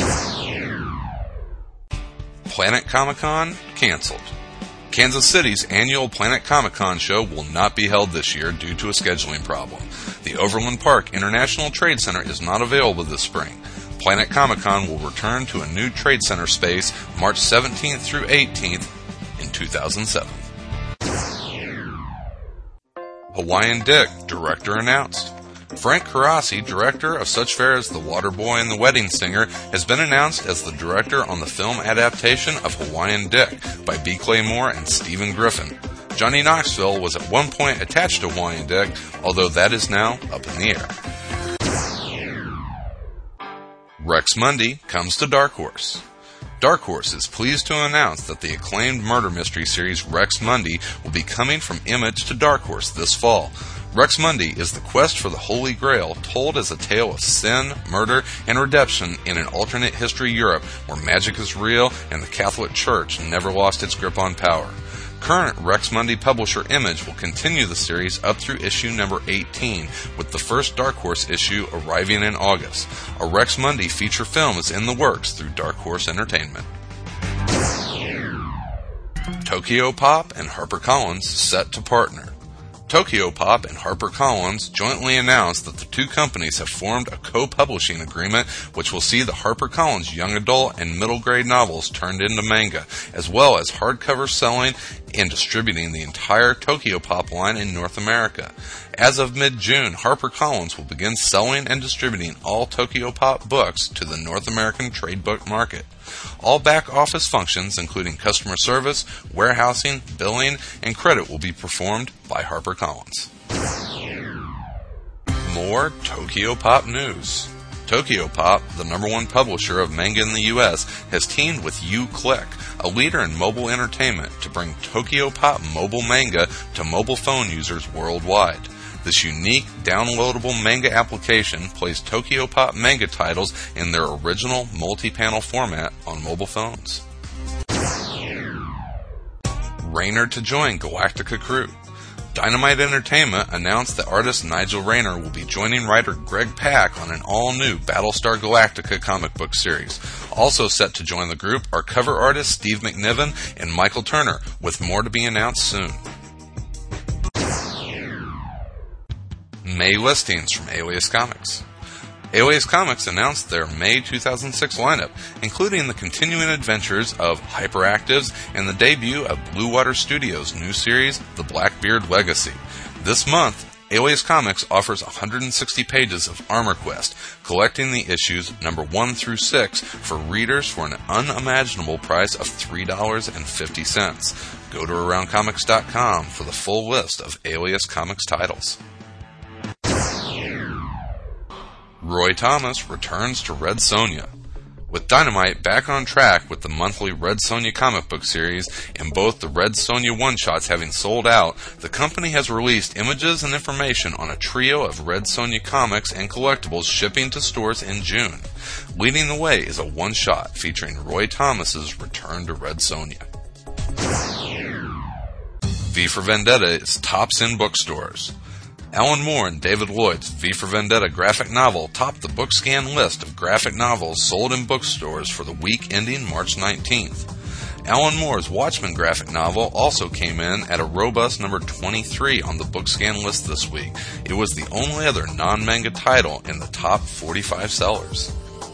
Planet Comic-Con canceled. Kansas City's annual Planet Comic-Con show will not be held this year due to a scheduling problem. The Overland Park International Trade Center is not available this spring. Planet Comic-Con will return to a new trade center space March seventeenth through eighteenth in two thousand seven. Hawaiian Dick, director announced. Frank Carassi, director of such fare as The Waterboy and The Wedding Singer, has been announced as the director on the film adaptation of Hawaiian Dick by B. Clay Moore and Stephen Griffin. Johnny Knoxville was at one point attached to Hawaiian Dick, although that is now up in the air. Rex Mundy comes to Dark Horse. Dark Horse is pleased to announce that the acclaimed murder mystery series Rex Mundy will be coming from Image to Dark Horse this fall. Rex Mundy is the quest for the Holy Grail, told as a tale of sin, murder, and redemption in an alternate history Europe where magic is real and the Catholic Church never lost its grip on power. Current Rex Mundy publisher Image will continue the series up through issue number eighteen, with the first Dark Horse issue arriving in August. A Rex Mundy feature film is in the works through Dark Horse Entertainment. Tokyo Pop and HarperCollins set to partner. Tokyo Pop and HarperCollins jointly announced that the two companies have formed a co-publishing agreement which will see the HarperCollins young adult and middle grade novels turned into manga, as well as hardcover selling and distributing the entire Tokyo Pop line in North America. As of mid-June, HarperCollins will begin selling and distributing all Tokyo Pop books to the North American trade book market. All back-office functions, including customer service, warehousing, billing, and credit, will be performed by HarperCollins. More Tokyo Pop news. Tokyo Pop, the number one publisher of manga in the U S, has teamed with UClick, a leader in mobile entertainment, to bring Tokyo Pop mobile manga to mobile phone users worldwide. This unique, downloadable manga application plays Tokyo Pop manga titles in their original multi-panel format on mobile phones. Rayner to join Galactica crew. Dynamite Entertainment announced that artist Nigel Rayner will be joining writer Greg Pak on an all-new Battlestar Galactica comic book series. Also set to join the group are cover artists Steve McNiven and Michael Turner, with more to be announced soon. May listings from Alias Comics. Alias Comics announced their May two thousand six lineup, including the continuing adventures of Hyperactives and the debut of Blue Water Studios' new series, The Blackbeard Legacy. This month, Alias Comics offers one hundred sixty pages of Armor Quest, collecting the issues number one through six for readers for an unimaginable price of three dollars and fifty cents. Go to around comics dot com for the full list of Alias Comics titles. Roy Thomas returns to Red Sonja. With Dynamite back on track with the monthly Red Sonja comic book series and both the Red Sonja one-shots having sold out, the company has released images and information on a trio of Red Sonja comics and collectibles shipping to stores in June. Leading the way is a one-shot featuring Roy Thomas's return to Red Sonja. V for Vendetta is tops in bookstores. Alan Moore and David Lloyd's V for Vendetta graphic novel topped the BookScan list of graphic novels sold in bookstores for the week ending March nineteenth. Alan Moore's Watchmen graphic novel also came in at a robust number twenty-three on the BookScan list this week. It was the only other non-manga title in the top forty-five sellers.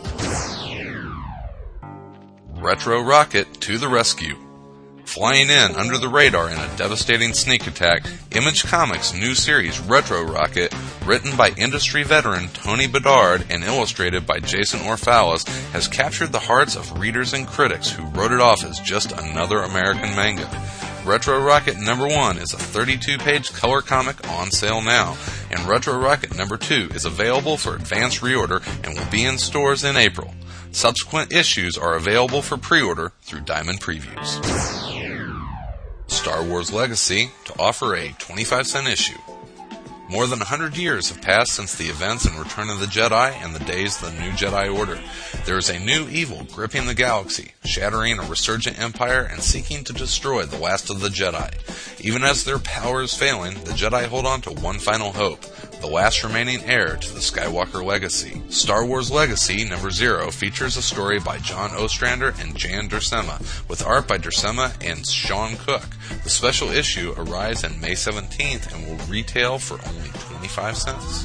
Retro Rocket to the rescue. Flying in under the radar in a devastating sneak attack, Image Comics' new series Retro Rocket, written by industry veteran Tony Bedard and illustrated by Jason Orfalis, has captured the hearts of readers and critics who wrote it off as just another American manga. Retro Rocket number one is a thirty-two page color comic on sale now, and Retro Rocket number two is available for advance reorder and will be in stores in April. Subsequent issues are available for pre-order through Diamond Previews. Star Wars Legacy to offer a twenty-five cent issue. More than one hundred years have passed since the events in Return of the Jedi and the days of the New Jedi Order. There is a new evil gripping the galaxy, shattering a resurgent empire and seeking to destroy the last of the Jedi. Even as their power is failing, the Jedi hold on to one final hope, the last remaining heir to the Skywalker legacy. Star Wars Legacy number zero features a story by John Ostrander and Jan Duursema, with art by Duursema and Sean Cook. The special issue arrives on May seventeenth and will retail for only twenty-five cents.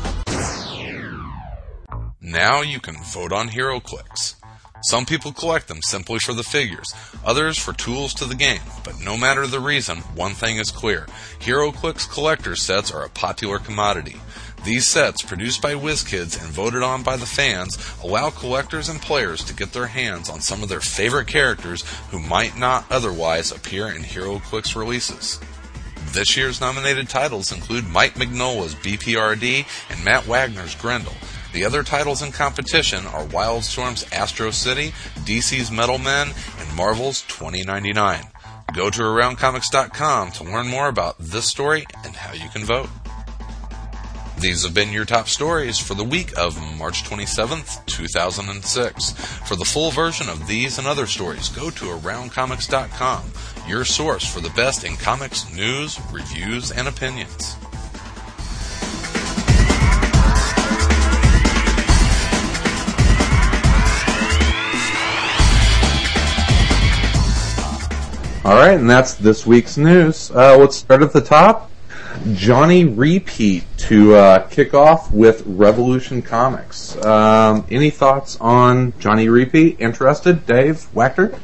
Now you can vote on HeroClix. Some people collect them simply for the figures, others for tools to the game, but no matter the reason, one thing is clear. HeroClix collector sets are a popular commodity. These sets, produced by WizKids and voted on by the fans, allow collectors and players to get their hands on some of their favorite characters who might not otherwise appear in HeroClix releases. This year's nominated titles include Mike Mignola's B P R D and Matt Wagner's Grendel. The other titles in competition are Wildstorm's Astro City, D C's Metal Men, and Marvel's twenty ninety-nine. Go to around comics dot com to learn more about this story and how you can vote. These have been your top stories for the week of March twenty-seventh, two thousand six. For the full version of these and other stories, go to around comics dot com, your source for the best in comics, news, reviews, and opinions. All right, and that's this week's news. Uh, let's start at the top. Johnny Repeat to uh, kick off with Revolution Comics. Um, any thoughts on Johnny Repeat? Interested? Dave? Wachter?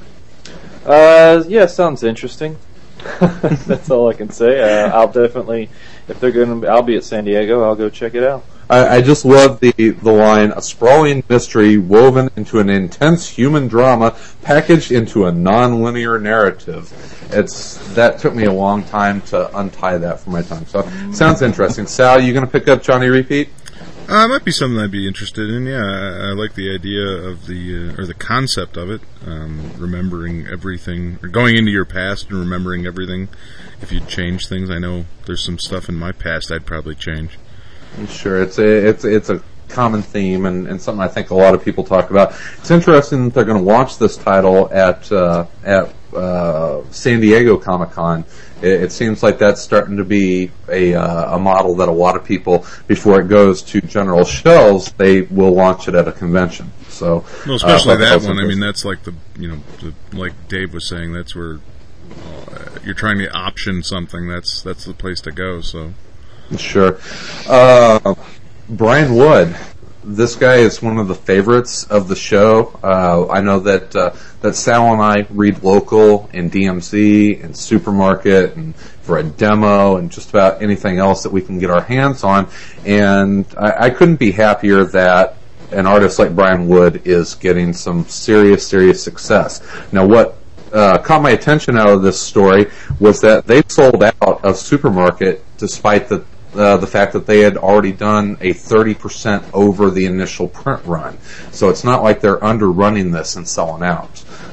Uh, yeah, sounds interesting. That's all I can say. Uh, I'll definitely, if they're going to, I'll be at San Diego. I'll go check it out. I, I just love the the line, a sprawling mystery woven into an intense human drama packaged into a non-linear narrative. It's that took me a long time to untie that from my tongue. So sounds interesting. Sal, you going to pick up Johnny Repeat? Uh, it might be something I'd be interested in. Yeah, I, I like the idea of the uh, or the concept of it. Um, remembering everything, or going into your past and remembering everything. If you'd change things, I know there's some stuff in my past I'd probably change. Sure, it's a it's it's a common theme and, and something I think a lot of people talk about. It's interesting that they're going to launch this title at uh, at uh, San Diego Comic-Con. It, it seems like that's starting to be a uh, a model that a lot of people, before it goes to general shelves, they will launch it at a convention. So, well, especially uh, that one. I mean, that's like the you know, the, like Dave was saying, that's where uh, you're trying to option something. That's that's the place to go. So. Sure. Uh, Brian Wood. This guy is one of the favorites of the show. Uh, I know that uh, that Sal and I read local and D M Z and Supermarket and for a demo and just about anything else that we can get our hands on. And I, I couldn't be happier that an artist like Brian Wood is getting some serious, serious success. Now, what uh, caught my attention out of this story was that they sold out of Supermarket despite the Uh, the fact that they had already done a thirty percent over the initial print run. So it's not like they're underrunning this and selling out.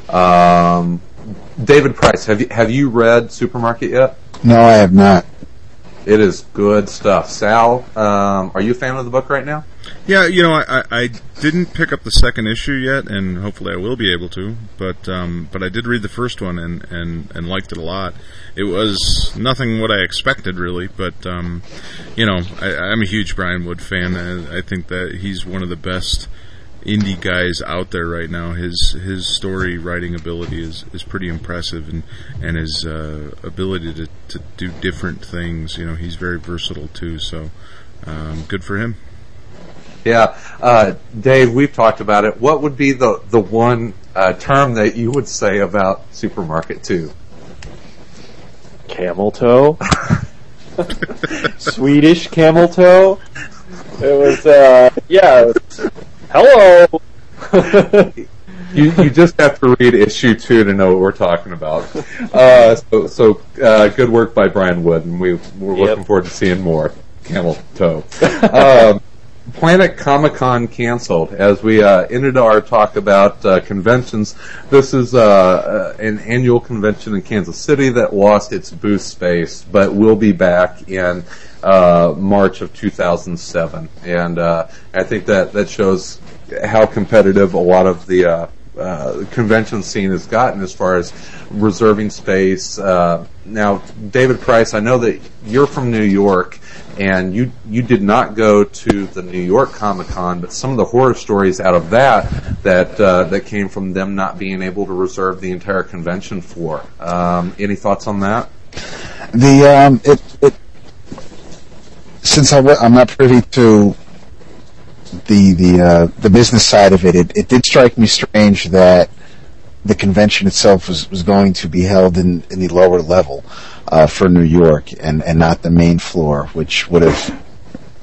Um, David Price, have you, have you read Supermarket yet? No, I have not. It is good stuff. Sal, um, are you a fan of the book right now? Yeah, you know, I, I didn't pick up the second issue yet, and hopefully I will be able to. But um, but I did read the first one and, and, and liked it a lot. It was nothing what I expected, really. But um, you know, I, I'm a huge Brian Wood fan. I, I think that he's one of the best indie guys out there right now. His his story writing ability is, is pretty impressive, and and his uh, ability to, to do different things. You know, he's very versatile too. So um, good for him. Yeah, uh, Dave, we've talked about it. What would be the the one uh, term that you would say about Supermarket two? Camel toe. Swedish camel toe. It was, uh, yeah. Hello. you you just have to read issue two to know what we're talking about. Uh, so so uh, good work by Brian Wood, and we we're Yep. looking forward to seeing more camel toe. Um, Planet Comic-Con canceled. As we uh, ended our talk about uh, conventions, this is uh, uh, an annual convention in Kansas City that lost its booth space, but will be back in uh, March of two thousand seven. And uh, I think that, that shows how competitive a lot of the uh, uh, convention scene has gotten as far as reserving space. Uh, now, David Price, I know that you're from New York, and you you did not go to the New York Comic Con, but some of the horror stories out of that that uh, that came from them not being able to reserve the entire convention floor. Um, any thoughts on that? The um, it it since I w- I'm not privy to the the uh, the business side of it, it, it did strike me strange that the convention itself was, was going to be held in, in the lower level uh, for New York and, and not the main floor, which would have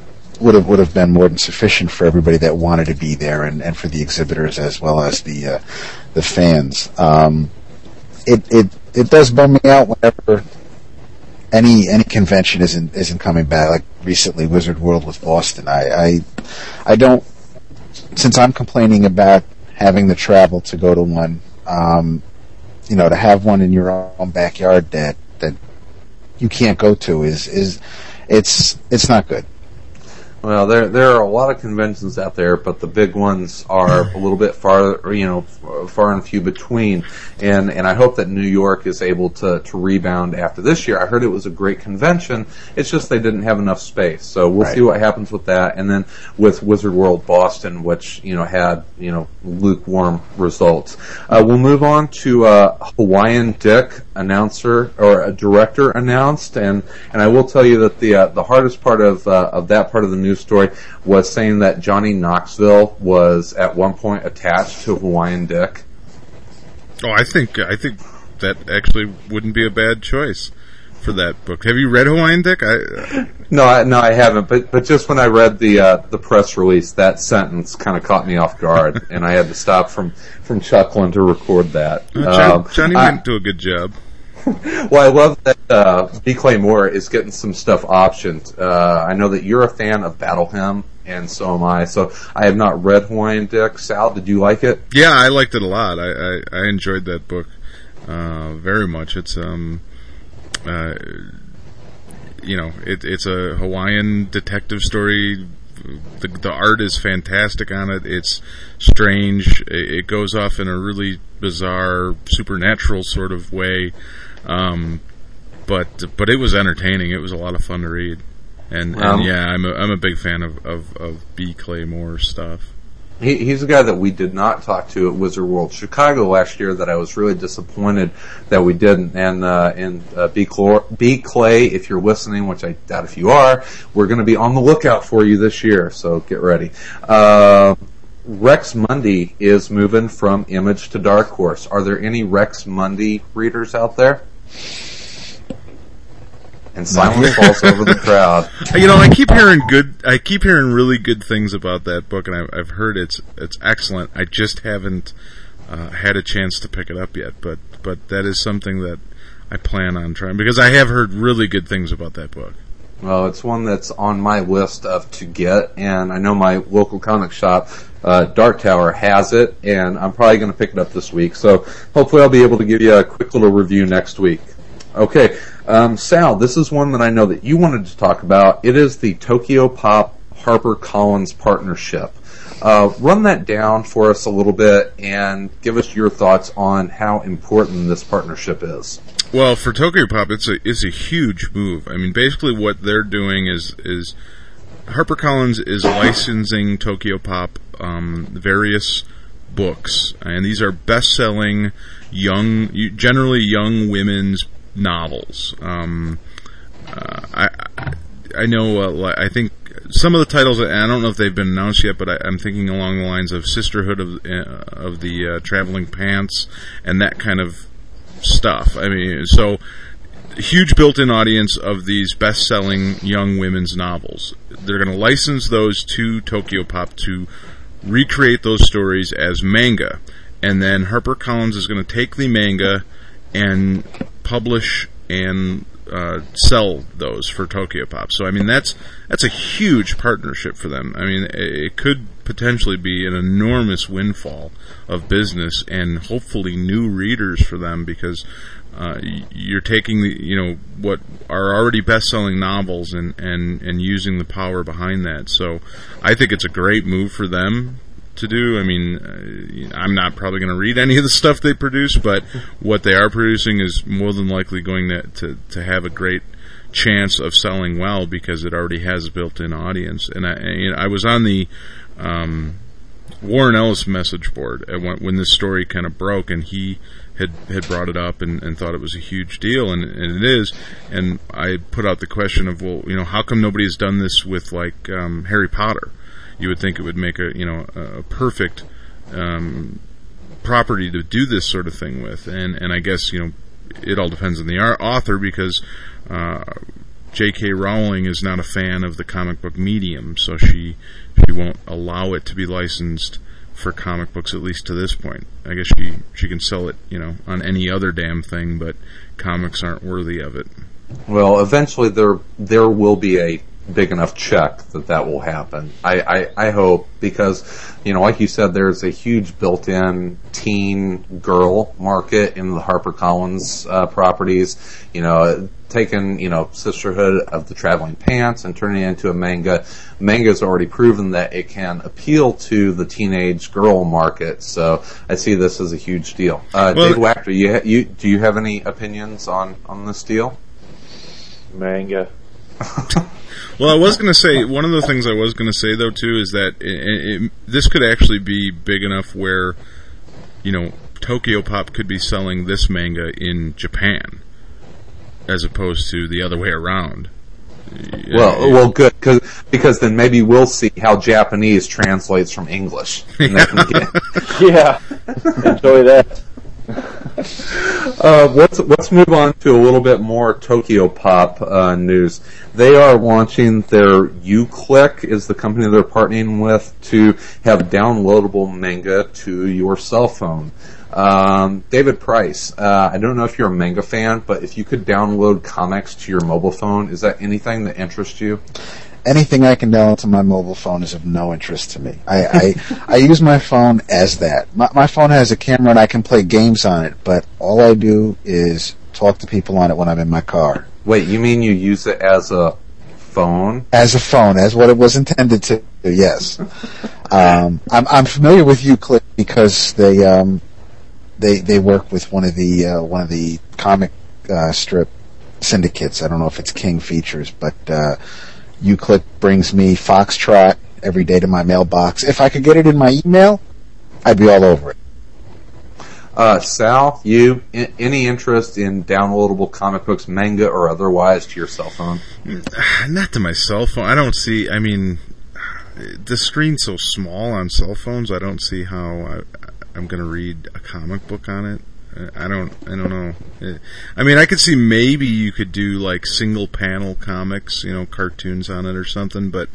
would have would have been more than sufficient for everybody that wanted to be there, and, and for the exhibitors as well as the uh, the fans. Um, it it it does bum me out whenever any any convention isn't isn't coming back. Like recently, Wizard World with Boston. I I, I don't. Since I'm complaining about having the travel to go to one, um, you know, to have one in your own backyard that that you can't go to is is it's it's not good. Well, there there are a lot of conventions out there, but the big ones are a little bit far, you know, far and few between. And and I hope that New York is able to to rebound after this year. I heard it was a great convention. It's just they didn't have enough space. So we'll Right. see what happens with that. And then with Wizard World Boston, which you know had you know lukewarm results. Uh, we'll move on to uh, Hawaiian Dick, announcer or a director announced, and and I will tell you that the uh, the hardest part of uh, of that part of the news story was saying that Johnny Knoxville was at one point attached to Hawaiian Dick. Oh, I think I think that actually wouldn't be a bad choice for that book. Have you read Hawaiian Dick? I, No, I, no, I haven't. But but just when I read the uh, the press release, that sentence kind of caught me off guard, and I had to stop from, from chuckling to record that. uh, John, Um, Johnny I- didn't do a good job. Well, I love that uh, B. Clay Moore is getting some stuff optioned. Uh, I know that you're a fan of Battle Hymn, and so am I. So I have not read Hawaiian Dick. Sal, did you like it? Yeah, I liked it a lot. I, I, I enjoyed that book uh, very much. It's um, uh, you know, it, it's a Hawaiian detective story. The, the art is fantastic on it. It's strange. It, it goes off in a really bizarre, supernatural sort of way. Um, but but it was entertaining. It was a lot of fun to read. And, Um, and yeah, I'm a, I'm a big fan of, of, of B. Clay Moore stuff. He, he's a guy that we did not talk to at Wizard World Chicago last year that I was really disappointed that we didn't. And, uh, and, uh, B. Clor- B. Clay, if you're listening, which I doubt if you are, we're going to be on the lookout for you this year, so get ready. Uh, Rex Mundy is moving from Image to Dark Horse. Are there any Rex Mundy readers out there? And silence falls over the crowd. You know, I keep hearing good. I keep hearing really good things about that book, and I've, I've heard it's it's excellent. I just haven't uh, had a chance to pick it up yet, but but that is something that I plan on trying because I have heard really good things about that book. Well, it's one that's on my list of to get, and I know my local comic shop, uh, Dark Tower, has it, and I'm probably going to pick it up this week. So hopefully I'll be able to give you a quick little review next week. Okay, um, Sal, this is one that I know that you wanted to talk about. It is the Tokyo Pop HarperCollins partnership. Uh, run that down for us a little bit and give us your thoughts on how important this partnership is. Well, for Tokyo Pop, it's a it's a huge move. I mean, basically what they're doing is is HarperCollins is licensing Tokyo Pop um, various books, and these are best-selling young, generally young women's novels. Um, uh, I I know uh, I think some of the titles, and I don't know if they've been announced yet, but I, I'm thinking along the lines of Sisterhood of uh, of the uh, Traveling Pants and that kind of stuff. I mean, so huge built-in audience of these best-selling young women's novels. They're going to license those to Tokyo Pop to recreate those stories as manga, and then HarperCollins is going to take the manga and publish and uh, sell those for Tokyo Pop. So I mean that's that's a huge partnership for them. I mean it could potentially be an enormous windfall of business and hopefully new readers for them because uh, you're taking the you know what are already best-selling novels and, and, and using the power behind that. So I think it's a great move for them to do. I mean, uh, I'm not probably going to read any of the stuff they produce, but what they are producing is more than likely going to, to, to have a great chance of selling well because it already has a built-in audience. And I, you know, I was on the um, Warren Ellis message board when, when this story kind of broke, and he had, had brought it up and, and thought it was a huge deal, and, and it is. And I put out the question of, well, you know, how come nobody has done this with, like, um, Harry Potter? You would think it would make a you know a perfect um, property to do this sort of thing with, and and I guess you know it all depends on the author because uh, J K. Rowling is not a fan of the comic book medium, so she she won't allow it to be licensed for comic books, at least to this point. I guess she, she can sell it, you know, on any other damn thing, but comics aren't worthy of it. Well, eventually there there will be a big enough check that that will happen. I, I, I hope, because, you know, like you said, there's a huge built-in teen girl market in the HarperCollins uh, properties. You know, taking, you know, Sisterhood of the Traveling Pants and turning it into a manga. Manga's already proven that it can appeal to the teenage girl market, so I see this as a huge deal. Uh, well, Dave Wachter, you, ha- you, do you have any opinions on, on this deal? Manga. Well, I was going to say, one of the things I was going to say, though, too, is that it, it, this could actually be big enough where, you know, Tokyo Pop could be selling this manga in Japan, as opposed to the other way around. Well, well, good, cause, because then maybe we'll see how Japanese translates from English. And that can get- Yeah, enjoy that. Uh, let's let's move on to a little bit more Tokyo Pop uh, news. They are launching their UClick, is the company they're partnering with, to have downloadable manga to your cell phone. Um, David Price, uh, I don't know if you're a manga fan, but if you could download comics to your mobile phone, is that anything that interests you? Anything I can download to my mobile phone is of no interest to me. I I, I use my phone as that. My, my phone has a camera and I can play games on it, but all I do is talk to people on it when I'm in my car. Wait, you mean you use it as a phone? As a phone, as what it was intended to. Yes, um, I'm I'm familiar with UClick because they um they they work with one of the uh, one of the comic uh, strip syndicates. I don't know if it's King Features, but. Uh, UClick brings me Foxtrot every day to my mailbox. If I could get it in my email, I'd be all over it. Uh, Sal, you, I- any interest in downloadable comic books, manga or otherwise, to your cell phone? Not to my cell phone. I don't see, I mean, the screen's so small on cell phones, I don't see how I, I'm going to read a comic book on it. I don't, I don't know. I mean, I could see maybe you could do like single panel comics, you know, cartoons on it or something, but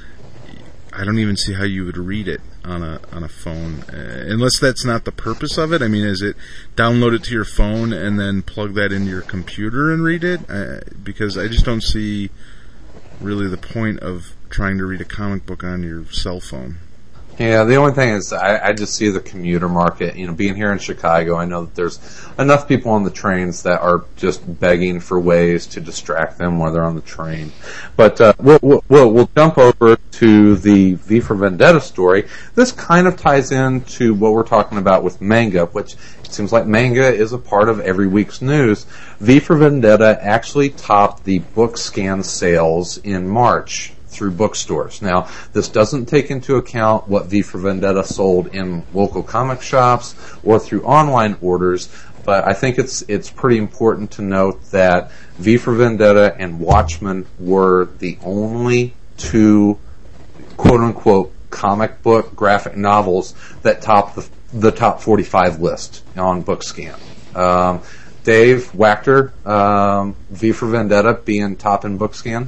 I don't even see how you would read it on a on a phone, uh, unless that's not the purpose of it. I mean, is it download it to your phone and then plug that into your computer and read it? Uh, because I just don't see really the point of trying to read a comic book on your cell phone. Yeah, the only thing is I, I just see the commuter market. You know, being here in Chicago, I know that there's enough people on the trains that are just begging for ways to distract them while they're on the train. But uh, we'll, we'll, we'll jump over to the V for Vendetta story. This kind of ties into what we're talking about with manga, which it seems like manga is a part of every week's news. V for Vendetta actually topped the book scan sales in March through bookstores. Now, this doesn't take into account what V for Vendetta sold in local comic shops or through online orders, but I think it's it's pretty important to note that V for Vendetta and Watchmen were the only two quote-unquote comic book graphic novels that topped the, the top forty-five list on BookScan. Um, Dave Wachter, um, V for Vendetta being top in BookScan?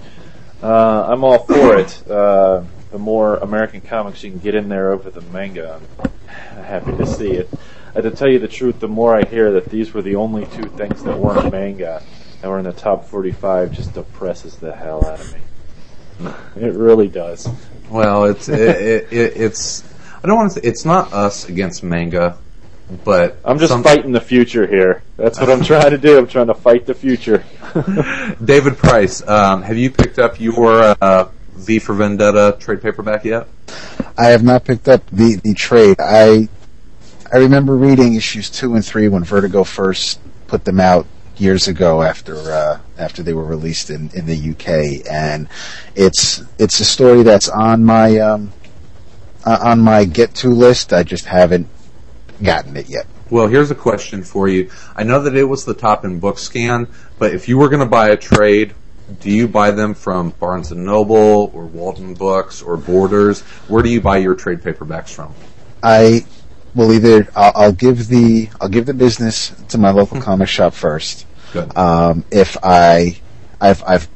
Uh, I'm all for it. Uh, the more American comics you can get in there over the manga, I'm happy to see it. Uh, to tell you the truth, the more I hear that these were the only two things that weren't manga that were in the top forty-five, just depresses the hell out of me. It really does. Well, it's it, it, it, it's I don't want to say it's not us against manga, but I'm just some, fighting the future here. That's what I'm trying to do. I'm trying to fight the future. David Price, um, have you picked up your uh, V for Vendetta trade paperback yet? I have not picked up the, the trade. I I remember reading issues two and three when Vertigo first put them out years ago after uh, after they were released in, in the U K, and it's it's a story that's on my um, uh, on my get to list. I just haven't gotten it yet. Well, here's a question for you. I know that it was the top in BookScan, but if you were going to buy a trade, do you buy them from Barnes and Noble or Walden Books or Borders? Where do you buy your trade paperbacks from? I will either I'll, I'll give the I'll give the business to my local comic shop first. Good. Um, if I I've I've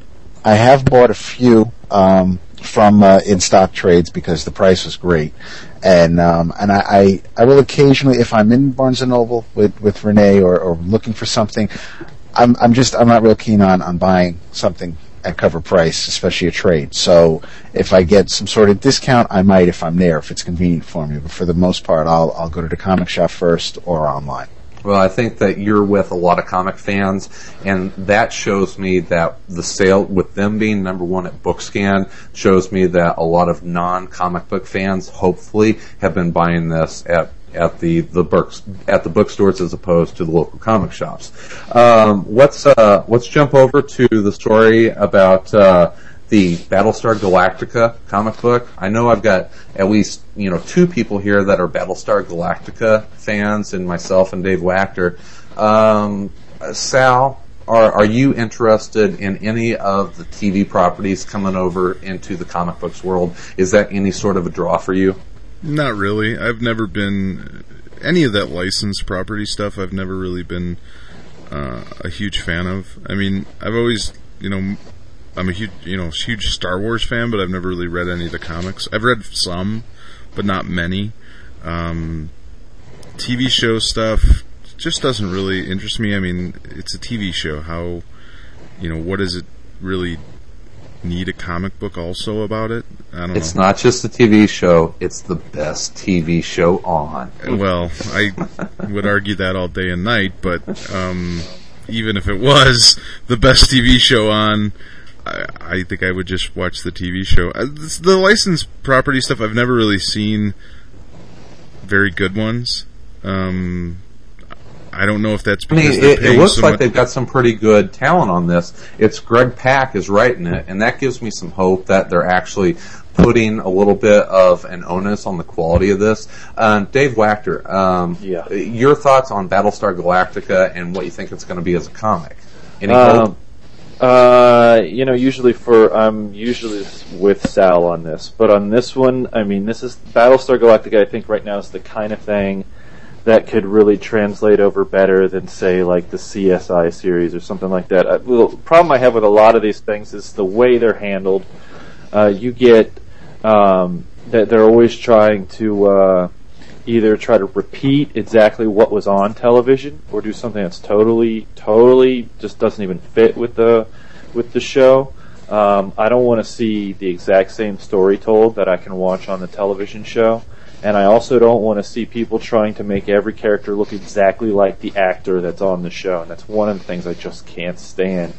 I have bought a few um, from uh, in stock trades because the price was great, and um, and I, I I will occasionally, if I'm in Barnes and Noble with with Renee or, or looking for something, I'm I'm just I'm not real keen on, on buying something at cover price, especially a trade. So if I get some sort of discount, I might if I'm there, if it's convenient for me. But for the most part, I'll I'll go to the comic shop first or online. Well, I think that you're with a lot of comic fans, and that shows me that the sale, with them being number one at BookScan, shows me that a lot of non-comic book fans, hopefully, have been buying this at at the the books at the bookstores as opposed to the local comic shops. Um, let's uh, let's jump over to the story about uh, the Battlestar Galactica comic book. I know I've got at least you know two people here that are Battlestar Galactica fans, and myself and Dave Wachter. Um, Sal, are are you interested in any of the T V properties coming over into the comic books world? Is that any sort of a draw for you? Not really. I've never been any of that licensed property stuff. I've never really been uh, a huge fan of. I mean, I've always, you know, I'm a huge, you know, huge Star Wars fan, but I've never really read any of the comics. I've read some, but not many. Um, T V show stuff just doesn't really interest me. I mean, it's a T V show. How, you know, what does it really need a comic book also about it? I don't It's know. not just a T V show, it's the best T V show on. Well, I would argue that all day and night, but um, even if it was the best T V show on, I, I think I would just watch the T V show. Uh, this, the licensed property stuff, I've never really seen very good ones. Um, I don't know if that's I because mean, they're it, paying it looks so like much. they've got some pretty good talent on this. It's Greg Pak is writing it, and that gives me some hope that they're actually putting a little bit of an onus on the quality of this. Um, Dave Wachter, um, Yeah. your thoughts on Battlestar Galactica and what you think it's going to be as a comic? Any Um, hope? Uh, you know, usually for I'm usually with Sal on this, but on this one, I mean, this is Battlestar Galactica. I think right now is the kind of thing that could really translate over better than, say, like the C S I series or something like that. Uh, well, the problem I have with a lot of these things is the way they're handled. Uh, you get um, that they're always trying to uh, either try to repeat exactly what was on television or do something that's totally, totally just doesn't even fit with the with the show. Um, I don't want to see the exact same story told that I can watch on the television show. And I also don't want to see people trying to make every character look exactly like the actor that's on the show. And that's one of the things I just can't stand.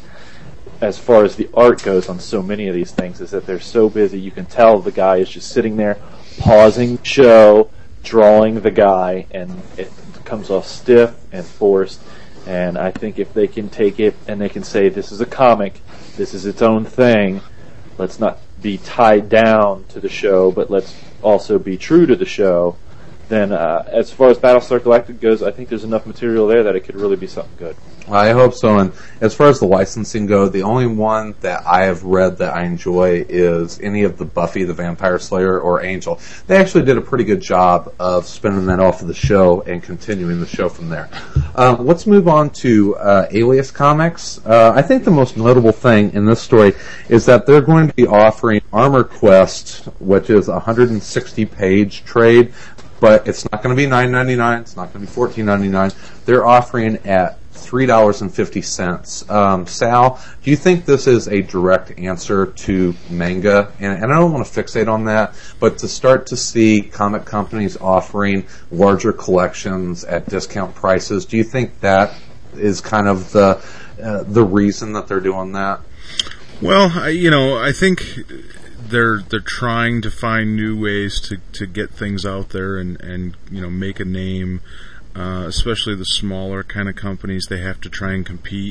As far as the art goes on so many of these things, is that they're so busy. You can tell the guy is just sitting there, pausing the show, drawing the guy, and it comes off stiff and forced. And I think if they can take it and they can say, this is a comic, this is its own thing, let's not be tied down to the show, but let's also be true to the show, then uh, as far as Battlestar Galactica goes, I think there's enough material there that it could really be something good. I hope so. And as far as the licensing go, the only one that I have read that I enjoy is any of the Buffy the Vampire Slayer or Angel. They actually did a pretty good job of spinning that off of the show and continuing the show from there. Um, let's move on to uh, Alias Comics. Uh, I think the most notable thing in this story is that they're going to be offering Armor Quest, which is a one hundred sixty page trade, but it's not going to be nine ninety-nine. It's not going to be fourteen ninety-nine. They're offering at three dollars and fifty cents. Um, Sal, do you think this is a direct answer to manga? And, and I don't want to fixate on that, but to start to see comic companies offering larger collections at discount prices, do you think that is kind of the uh, the reason that they're doing that? Well, I, you know, I think they're they're trying to find new ways to, to get things out there and, and you know make a name. Uh, especially the smaller kind of companies, they have to try and compete.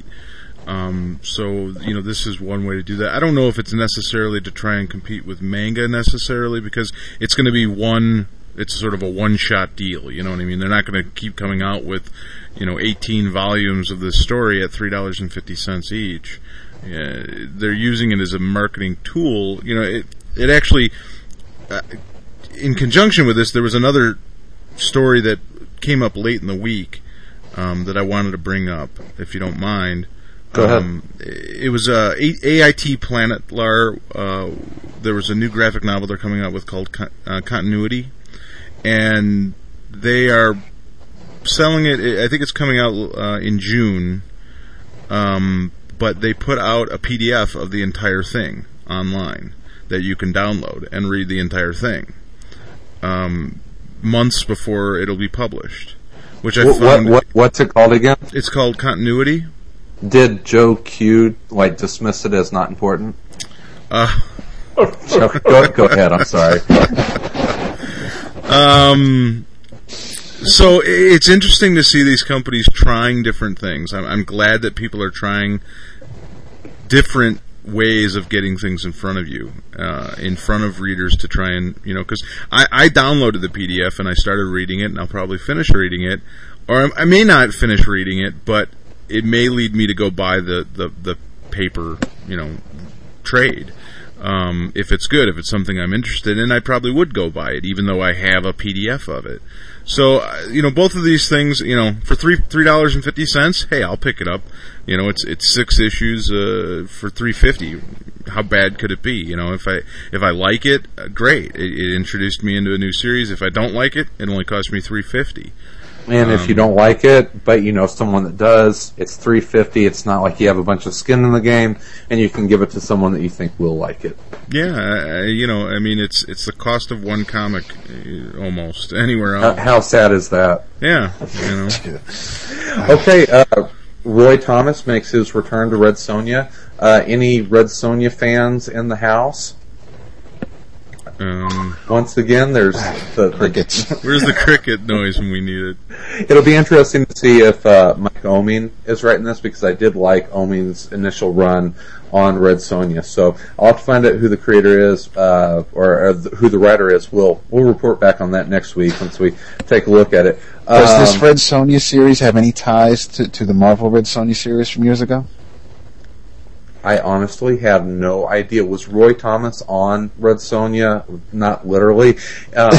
Um, so, you know, this is one way to do that. I don't know if it's necessarily to try and compete with manga necessarily, because it's going to be one, it's sort of a one-shot deal, you know what I mean? They're not going to keep coming out with, you know, eighteen volumes of this story at three dollars and fifty cents each. Uh, they're using it as a marketing tool. You know, it, it actually, uh, in conjunction with this, there was another story that came up late in the week um, that I wanted to bring up, if you don't mind. Go ahead. Um, it was uh, A I T Planet Lar. Uh, there was a new graphic novel they're coming out with called Con- uh, Continuity, and they are selling it. I think it's coming out uh, in June, um, but they put out a P D F of the entire thing online that you can download and read the entire thing um, months before it'll be published. Which I what, found. What, what, what's it called again? It's called Continuity. Did Joe Q like dismiss it as not important? Uh, Joe, go, go ahead. I'm sorry. um. So it's interesting to see these companies trying different things. I'm, I'm glad that people are trying different ways of getting things in front of you, uh, in front of readers to try and, you know, because I, I downloaded the P D F and I started reading it, and I'll probably finish reading it, or I may not finish reading it, but it may lead me to go buy the, the, the paper, you know, trade. Um, if it's good, if it's something I'm interested in, I probably would go buy it, even though I have a P D F of it. So, uh, you know, both of these things, you know, for three three dollars and fifty cents, hey, I'll pick it up. You know, it's it's six issues uh, for three fifty. How bad could it be? You know, if I if I like it, uh, great. It, it introduced me into a new series. If I don't like it, it only cost me three fifty. And if you don't like it, but you know someone that does, it's three fifty. It's not like you have a bunch of skin in the game, and you can give it to someone that you think will like it. Yeah, I, you know, I mean, it's it's the cost of one comic, uh, almost anywhere else. How, how sad is that? Yeah, you know. Okay, uh, Roy Thomas makes his return to Red Sonja. Uh, any Red Sonja fans in the house? Um, Once again, there's the, the Crickets. Where's the cricket noise when we need it? It'll be interesting to see if uh, Mike Oeming is writing this, because I did like Oeming's initial run on Red Sonja. So I'll have to find out who the creator is, uh, or, or th- who the writer is. We'll we'll report back on that next week once we take a look at it. Does Um, this Red Sonja series have any ties to, to the Marvel Red Sonja series from years ago? I honestly have no idea. Was Roy Thomas on Red Sonja? Not literally. Um,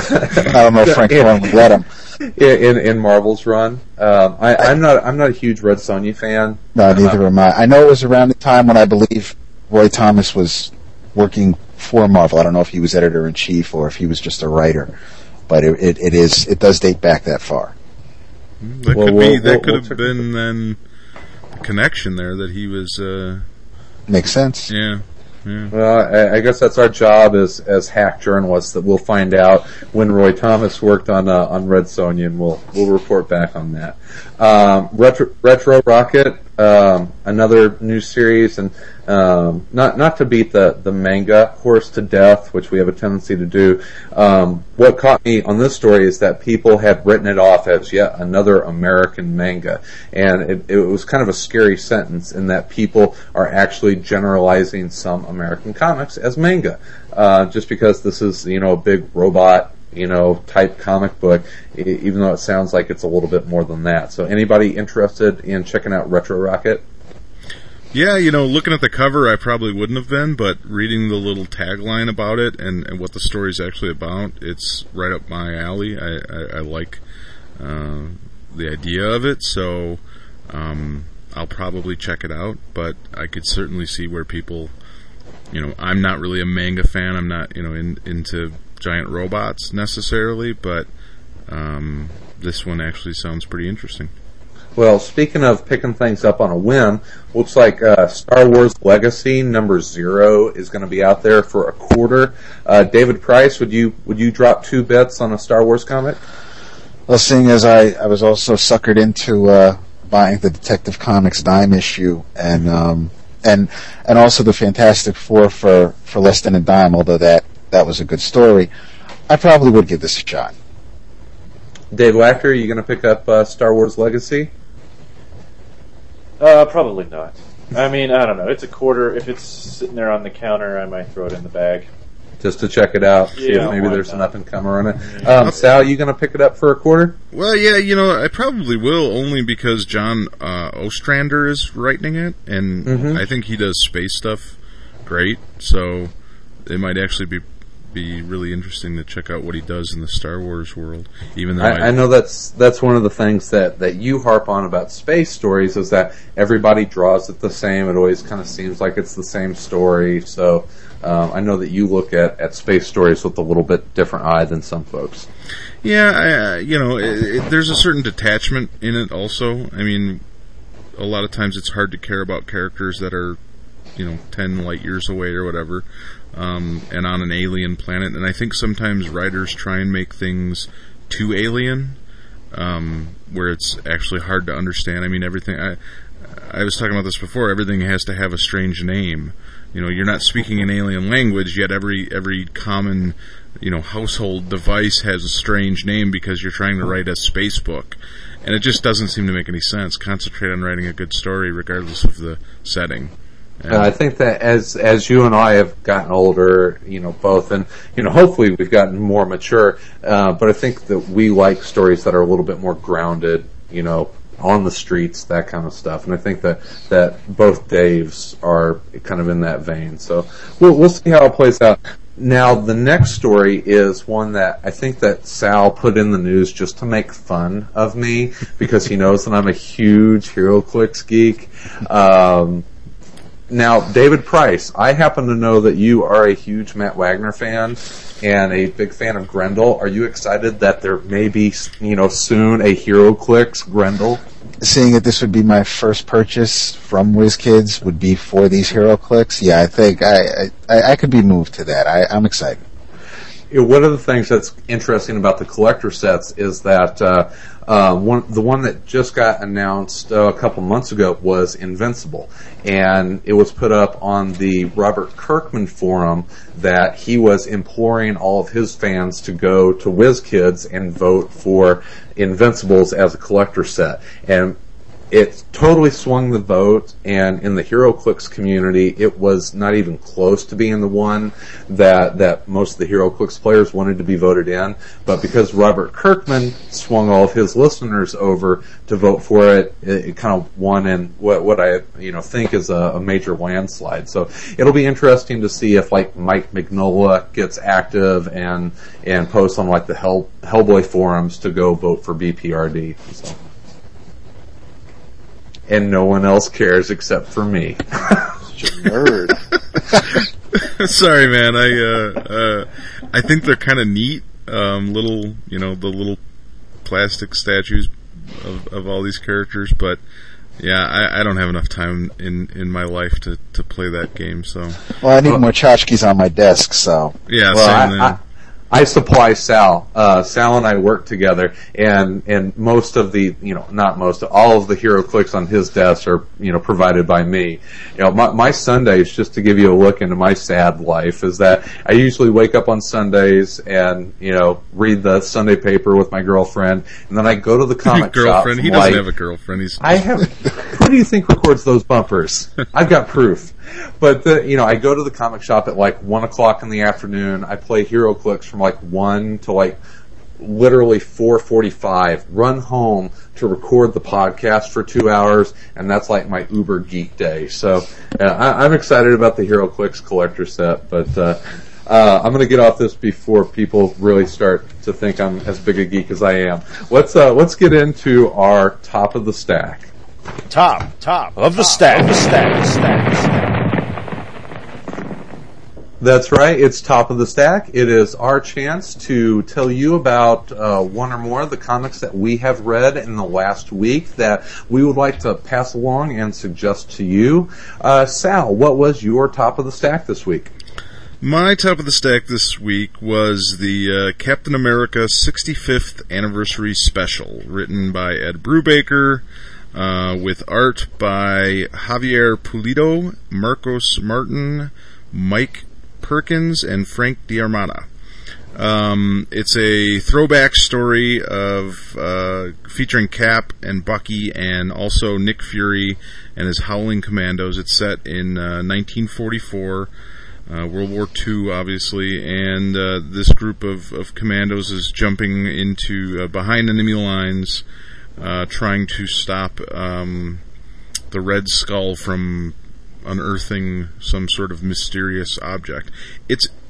I don't know if Frank Thorne would let him. in, in Marvel's run. Um, I, I'm not. I'm not a huge Red Sonja fan. No, neither Uh, am I. I know it was around the time when I believe Roy Thomas was working for Marvel. I don't know if he was editor-in-chief or if he was just a writer. But it, it, it is. It does date back that far. That Well, could we'll- be. That we'll- could we'll have check been then the connection there that he was. Uh, Makes sense. yeah, yeah. Well, I, I guess that's our job as as hack journalists, that we'll find out when Roy Thomas worked on uh, on Red Sonja, and we'll we'll report back on that. Um, Retro, Retro Rocket, um, another new series, and um, not not to beat the the manga horse to death, which we have a tendency to do. Um, what caught me on this story is that people had written it off as yet another American manga, and it, it was kind of a scary sentence in that people are actually generalizing some American comics as manga, uh, just because this is, you know, a big robot, you know, type comic book, e- even though it sounds like it's a little bit more than that. So anybody interested in checking out Retro Rocket? Yeah, you know, looking at the cover, I probably wouldn't have been, but reading the little tagline about it and, and what the story's actually about, it's right up my alley. I, I, I like uh, the idea of it, so um, I'll probably check it out, but I could certainly see where people, you know, I'm not really a manga fan, I'm not, you know, in, into giant robots necessarily, but um, this one actually sounds pretty interesting. Well, speaking of picking things up on a whim, looks like uh, Star Wars Legacy number zero is going to be out there for a quarter. Uh, David Price, would you would you drop two bits on a Star Wars comic? Well, seeing as I, I was also suckered into uh, buying the Detective Comics dime issue, and um, and and also the Fantastic Four for, for less than a dime, although that, that was a good story, I probably would give this a shot. Dave Wachter, are you going to pick up uh, Star Wars Legacy? Uh, probably not. I mean, I don't know. It's a quarter. If it's sitting there on the counter, I might throw it in the bag. Just to check it out, see Yeah, if maybe why there's not? an up and comer on it. Um, Sal, you going to pick it up for a quarter? Well, yeah, you know, I probably will, only because John uh, Ostrander is writing it, and Mhm. I think he does space stuff great, so it might actually be be really interesting to check out what he does in the Star Wars world. Even though I, I, I know that's that's one of the things that, that you harp on about space stories is that everybody draws it the same. It always kind of seems like it's the same story. So um, I know that you look at, at space stories with a little bit different eye than some folks. Yeah, I, uh, you know, it, it, there's a certain detachment in it also. I mean, a lot of times it's hard to care about characters that are, you know, ten light years away or whatever, um, and on an alien planet. And I think sometimes writers try and make things too alien, um, where it's actually hard to understand. I mean, everything, I, I was talking about this before, everything has to have a strange name. You know, you're not speaking an alien language, yet every every common, you know, household device has a strange name because you're trying to write a space book. And it just doesn't seem to make any sense. Concentrate on writing a good story regardless of the setting. Uh, I think that as as you and I have gotten older, you know, both, and, you know, hopefully we've gotten more mature, uh, but I think that we like stories that are a little bit more grounded, you know, on the streets, that kind of stuff. And I think that, that both Daves are kind of in that vein. So we'll, we'll see how it plays out. Now, the next story is one that I think that Sal put in the news just to make fun of me because he knows that I'm a huge HeroClix geek. Um, now, David Price, I happen to know that you are a huge Matt Wagner fan and a big fan of Grendel. Are you excited that there may be, you know, soon a HeroClix Grendel? Seeing that this would be my first purchase from WizKids would be for these HeroClix, yeah, I think I I, I could be moved to that. I, I'm excited. One of the things that's interesting about the collector sets is that uh, uh, one, the one that just got announced uh, a couple months ago was Invincible, and it was put up on the Robert Kirkman forum that he was imploring all of his fans to go to WizKids and vote for Invincibles as a collector set. And it totally swung the vote, and in the HeroClix community, it was not even close to being the one that that most of the HeroClix players wanted to be voted in. But because Robert Kirkman swung all of his listeners over to vote for it, it, it kind of won in what what I you know think is a, a major landslide. So it'll be interesting to see if like Mike Mignola gets active and and posts on like the Hell, Hellboy forums to go vote for B P R D. So. And no one else cares except for me. Such a nerd. Sorry, man. I uh, uh, I think they're kind of neat. Um, little, you know, the little plastic statues of, of all these characters. But yeah, I, I don't have enough time in, in my life to, to play that game. So. Well, I need more tchotchkes on my desk. So. Yeah, well, same I, thing. I, I supply Sal. Uh, Sal and I work together, and and most of the, you know, not most, all of the HeroClix on his desk are, you know, provided by me. You know, my, my Sundays, just to give you a look into my sad life, is that I usually wake up on Sundays and, you know, read the Sunday paper with my girlfriend, and then I go to the comic shop. Girlfriend? He doesn't like, have a girlfriend. He's I have. Who do you think records those bumpers? I've got proof. But the, you know, I go to the comic shop at like one o'clock in the afternoon. I play HeroClix from like one to like literally four forty-five. Run home to record the podcast for two hours, and that's like my uber geek day. So uh, I, I'm excited about the HeroClix collector set, but uh, uh, I'm going to get off this before people really start to think I'm as big a geek as I am. Let's uh, let's get into our top of the stack. Top, top of the stack, of the stack, stack, stack. That's right. It's top of the stack. It is our chance to tell you about uh, one or more of the comics that we have read in the last week that we would like to pass along and suggest to you. Uh, Sal, what was your top of the stack this week? My top of the stack this week was the uh, Captain America sixty-fifth Anniversary Special, written by Ed Brubaker, uh, with art by Javier Pulido, Marcos Martin, Mike Perkins, and Frank D'Armata. Um, it's a throwback story of uh, featuring Cap and Bucky and also Nick Fury and his Howling Commandos. It's set in uh, nineteen forty-four, uh, World War Two, obviously, and uh, this group of, of commandos is jumping into uh, behind enemy lines, uh, trying to stop um, the Red Skull from unearthing some sort of mysterious object. It's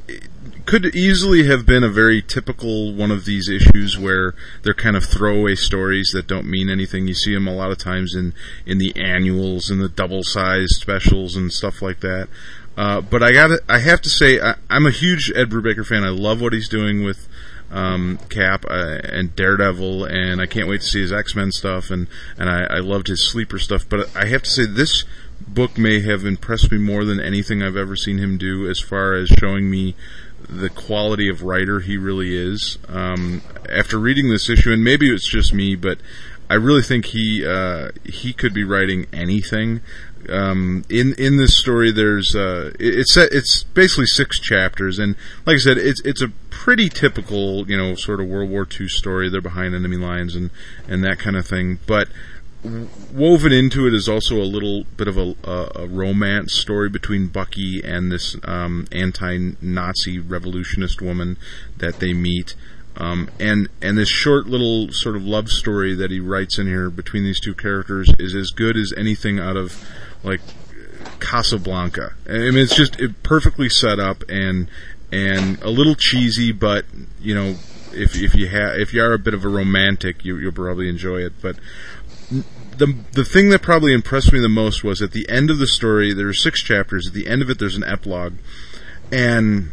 it could easily have been a very typical one of these issues where they're kind of throwaway stories that don't mean anything. You see them a lot of times in, in the annuals and the double-sized specials and stuff like that. Uh, but I got I have to say, I, I'm a huge Ed Brubaker fan. I love what he's doing with um, Cap uh, and Daredevil, and I can't wait to see his X-Men stuff, and, and I, I loved his Sleeper stuff. But I have to say, this book may have impressed me more than anything I've ever seen him do as far as showing me the quality of writer he really is. Um, after reading this issue, and maybe it's just me, but I really think he uh, he could be writing anything. Um, in in this story, there's uh, it, it's it's basically six chapters, and like I said, it's it's a pretty typical, you know, sort of World War Two story. They're behind enemy lines and and that kind of thing, but woven into it is also a little bit of a, a, a romance story between Bucky and this um, anti-Nazi revolutionist woman that they meet. Um, and, and this short little sort of love story that he writes in here between these two characters is as good as anything out of, like, Casablanca. I mean, it's just it perfectly set up and and a little cheesy, but, you know, if if you ha- if you are a bit of a romantic, you, you'll probably enjoy it. But the the thing that probably impressed me the most was at the end of the story, there are six chapters. At the end of it, there's an epilogue, and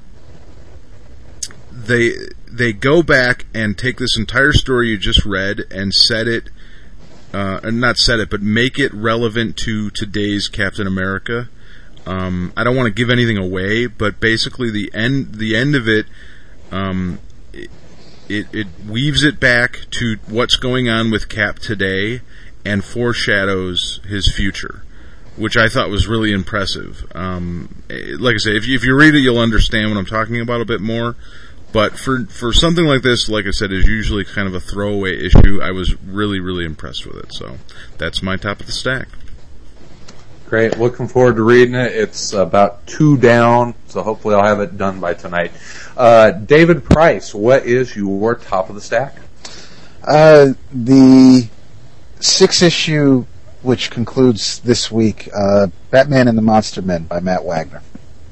they they go back and take this entire story you just read and set it, uh, not set it, but make it relevant to today's Captain America. Um, I don't want to give anything away, but basically the end the end of it, um, it, it, it weaves it back to what's going on with Cap today and foreshadows his future, which I thought was really impressive. Um, like I say, if you, if you read it, you'll understand what I'm talking about a bit more. But for for something like this, like I said, is usually kind of a throwaway issue. I was really, really impressed with it. So that's my top of the stack. Great. Looking forward to reading it. It's about two down, so hopefully I'll have it done by tonight. Uh, David Price, what is your top of the stack? Uh, the six issue, which concludes this week, uh, Batman and the Monster Men by Matt Wagner.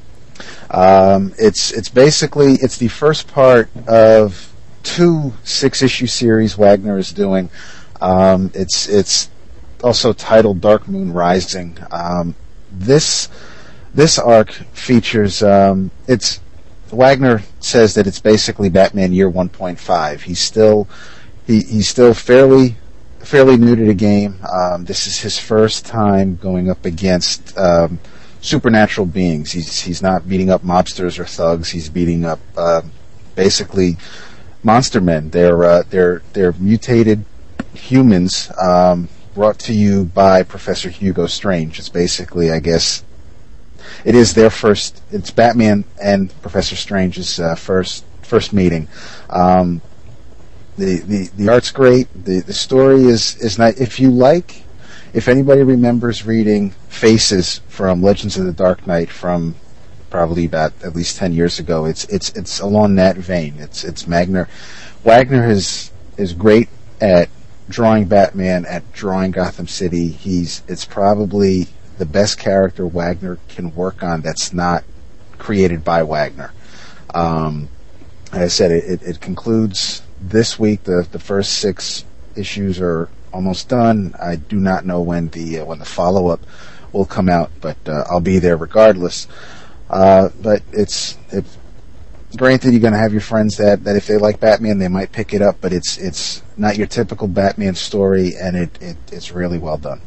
Um, it's it's basically it's the first part of two six issue series Wagner is doing. Um, it's it's also titled Dark Moon Rising. Um, this this arc features um, it's Wagner says that it's basically Batman Year one point five. He's still he, he's still fairly fairly new to the game. Um, this is his first time going up against Um, supernatural beings. He's he's not beating up mobsters or thugs. He's beating up uh, basically monster men. They're uh, they're they're mutated humans um, brought to you by Professor Hugo Strange. It's basically, I guess, it is their first. It's Batman and Professor Strange's uh, first first meeting. Um, the the the art's great. The the story is is not. If you like. If anybody remembers reading Faces from Legends of the Dark Knight from probably about at least ten years ago, it's it's it's along that vein. It's it's Wagner. Wagner is is great at drawing Batman, at drawing Gotham City. He's it's probably the best character Wagner can work on that's not created by Wagner. Um, like I said, it, it, it concludes this week. The the first six issues are almost done. I do not know when the uh, when the follow up will come out, but uh, I'll be there regardless. Uh, but it's it's granted you're going to have your friends that, that if they like Batman they might pick it up, but it's it's not your typical Batman story, and it, it it's really well done.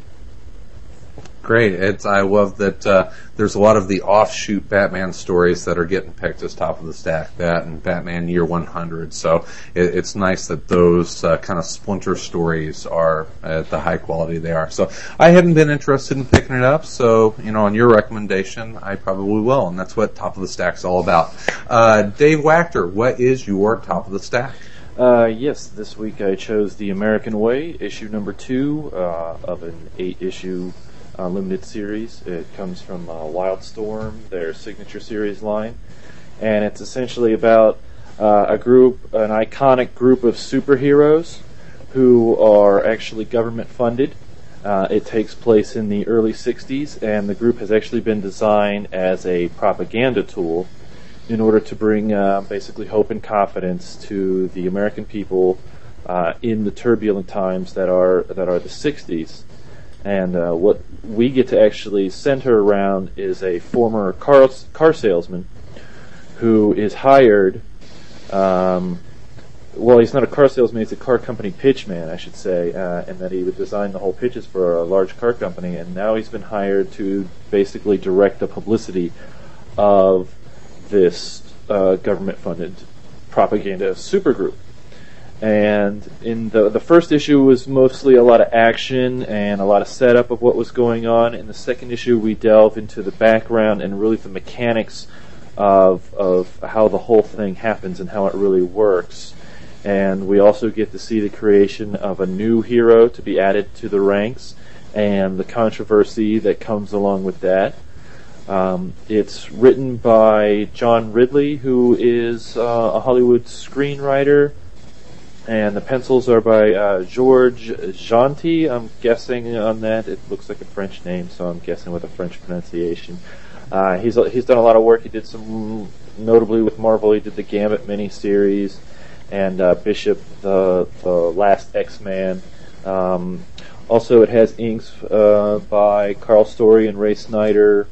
Great. It's I love that uh, there's a lot of the offshoot Batman stories that are getting picked as top of the stack. That and Batman Year one hundred. So it, it's nice that those uh, kind of splinter stories are at the high quality they are. So I hadn't been interested in picking it up. So you know, on your recommendation, I probably will, and that's what top of the stack's all about. Uh, Dave Wachter, what is your top of the stack? Uh, yes, this week I chose The American Way, issue number two uh, of an eight-issue Uh, limited series. It comes from uh, Wildstorm, their signature series line, and it's essentially about uh, a group, an iconic group of superheroes who are actually government funded. Uh, it takes place in the early sixties, and the group has actually been designed as a propaganda tool in order to bring uh, basically hope and confidence to the American people uh, in the turbulent times that are that are the sixties. And uh, what we get to actually center around is a former car car salesman who is hired. Um, well, he's not a car salesman; he's a car company pitchman, I should say, uh, and that he would design the whole pitches for a large car company. And now he's been hired to basically direct the publicity of this uh, government-funded propaganda supergroup. And in the the first issue was mostly a lot of action and a lot of setup of what was going on. In the second issue, we delve into the background and really the mechanics of of how the whole thing happens and how it really works. And we also get to see the creation of a new hero to be added to the ranks and the controversy that comes along with that. Um, it's written by John Ridley, who is uh, a Hollywood screenwriter. And the pencils are by uh, Georges Jeanty. I'm guessing on that. It looks like a French name, so I'm guessing with a French pronunciation. Uh, he's he's done a lot of work. He did some, notably with Marvel, he did the Gambit miniseries and uh, Bishop, the, the Last X-Man. Um, also, it has inks uh, by Carl Story and Ray Snyder.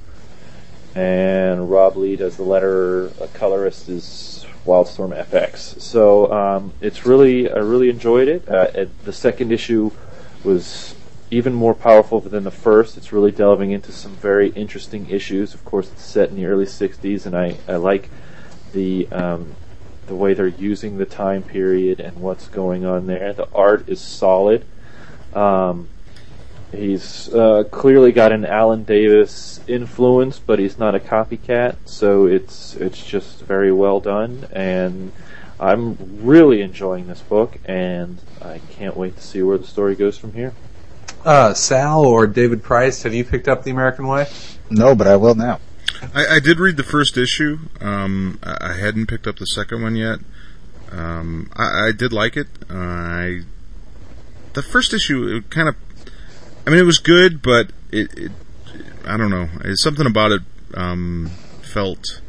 And Rob Lee does the letter. A colorist is Wildstorm F X. So um, it's really, I really enjoyed it. Uh, it. The second issue was even more powerful than the first. It's really delving into some very interesting issues. Of course, it's set in the early sixties, and I, I like the um, the way they're using the time period and what's going on there. The art is solid. Um, He's uh, clearly got an Alan Davis influence, but he's not a copycat, so it's it's just very well done, and I'm really enjoying this book, and I can't wait to see where the story goes from here. Uh, Sal or David Price, have you picked up The American Way? No, but I will now. I, I did read the first issue. Um, I hadn't picked up the second one yet. Um, I, I did like it. Uh, I the first issue, it kind of. I mean, it was good, but it, it I don't know. It's something about it um, felt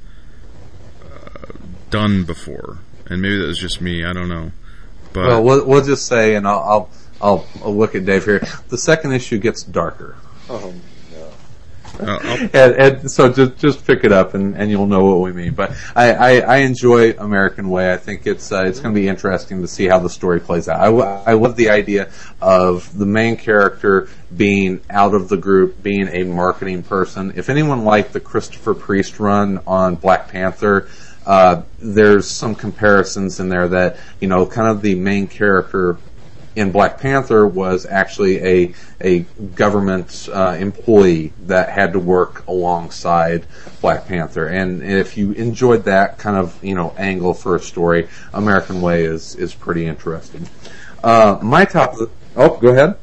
uh, done before, and maybe that was just me. I don't know. But well, we'll, we'll just say, and I'll, I'll I'll I'll look at Dave here. The second issue gets darker. Oh. Uh, and, and so just just pick it up and, and you'll know what we mean. But I, I, I enjoy American Way. I think it's uh, it's going to be interesting to see how the story plays out. I, I love the idea of the main character being out of the group, being a marketing person. If anyone liked the Christopher Priest run on Black Panther, uh, there's some comparisons in there that, you know, kind of the main character in Black Panther was actually a a government uh, employee that had to work alongside Black Panther. And if you enjoyed that kind of, you know, angle for a story, American Way is is pretty interesting. Uh, my top of the oh, go ahead.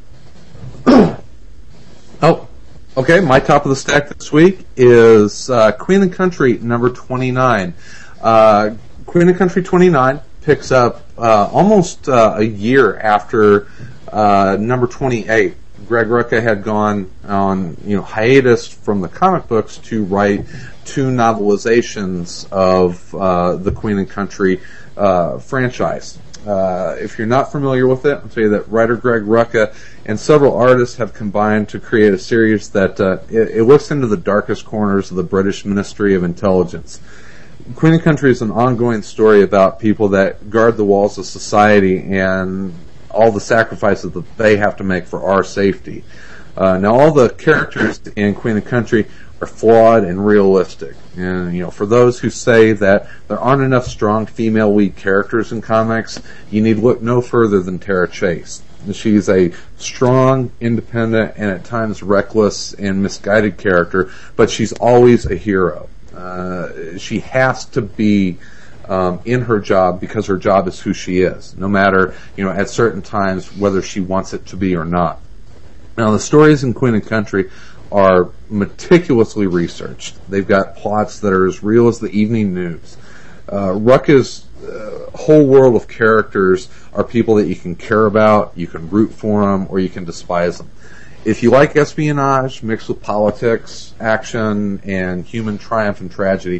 oh, okay. My top of the stack this week is uh, Queen and Country number twenty-nine. Uh, Queen and Country twenty-nine picks up uh, almost uh, a year after uh, number twenty-eight. Greg Rucka had gone on, you know, hiatus from the comic books to write two novelizations of uh, the Queen and Country uh, franchise. Uh, if you're not familiar with it, I'll tell you that writer Greg Rucka and several artists have combined to create a series that uh, it, it looks into the darkest corners of the British Ministry of Intelligence. Queen and Country is an ongoing story about people that guard the walls of society and all the sacrifices that they have to make for our safety. Uh, now, all the characters in Queen and Country are flawed and realistic. And, you know, for those who say that there aren't enough strong female lead characters in comics, you need look no further than Tara Chase. She's a strong, independent, and at times reckless and misguided character, but she's always a hero. Uh, she has to be um, in her job because her job is who she is, no matter, you know, at certain times whether she wants it to be or not. Now, the stories in Queen and Country are meticulously researched. They've got plots that are as real as the evening news. Uh, Rucka's uh, whole world of characters are people that you can care about, you can root for them, or you can despise them. If you like espionage mixed with politics, action, and human triumph and tragedy,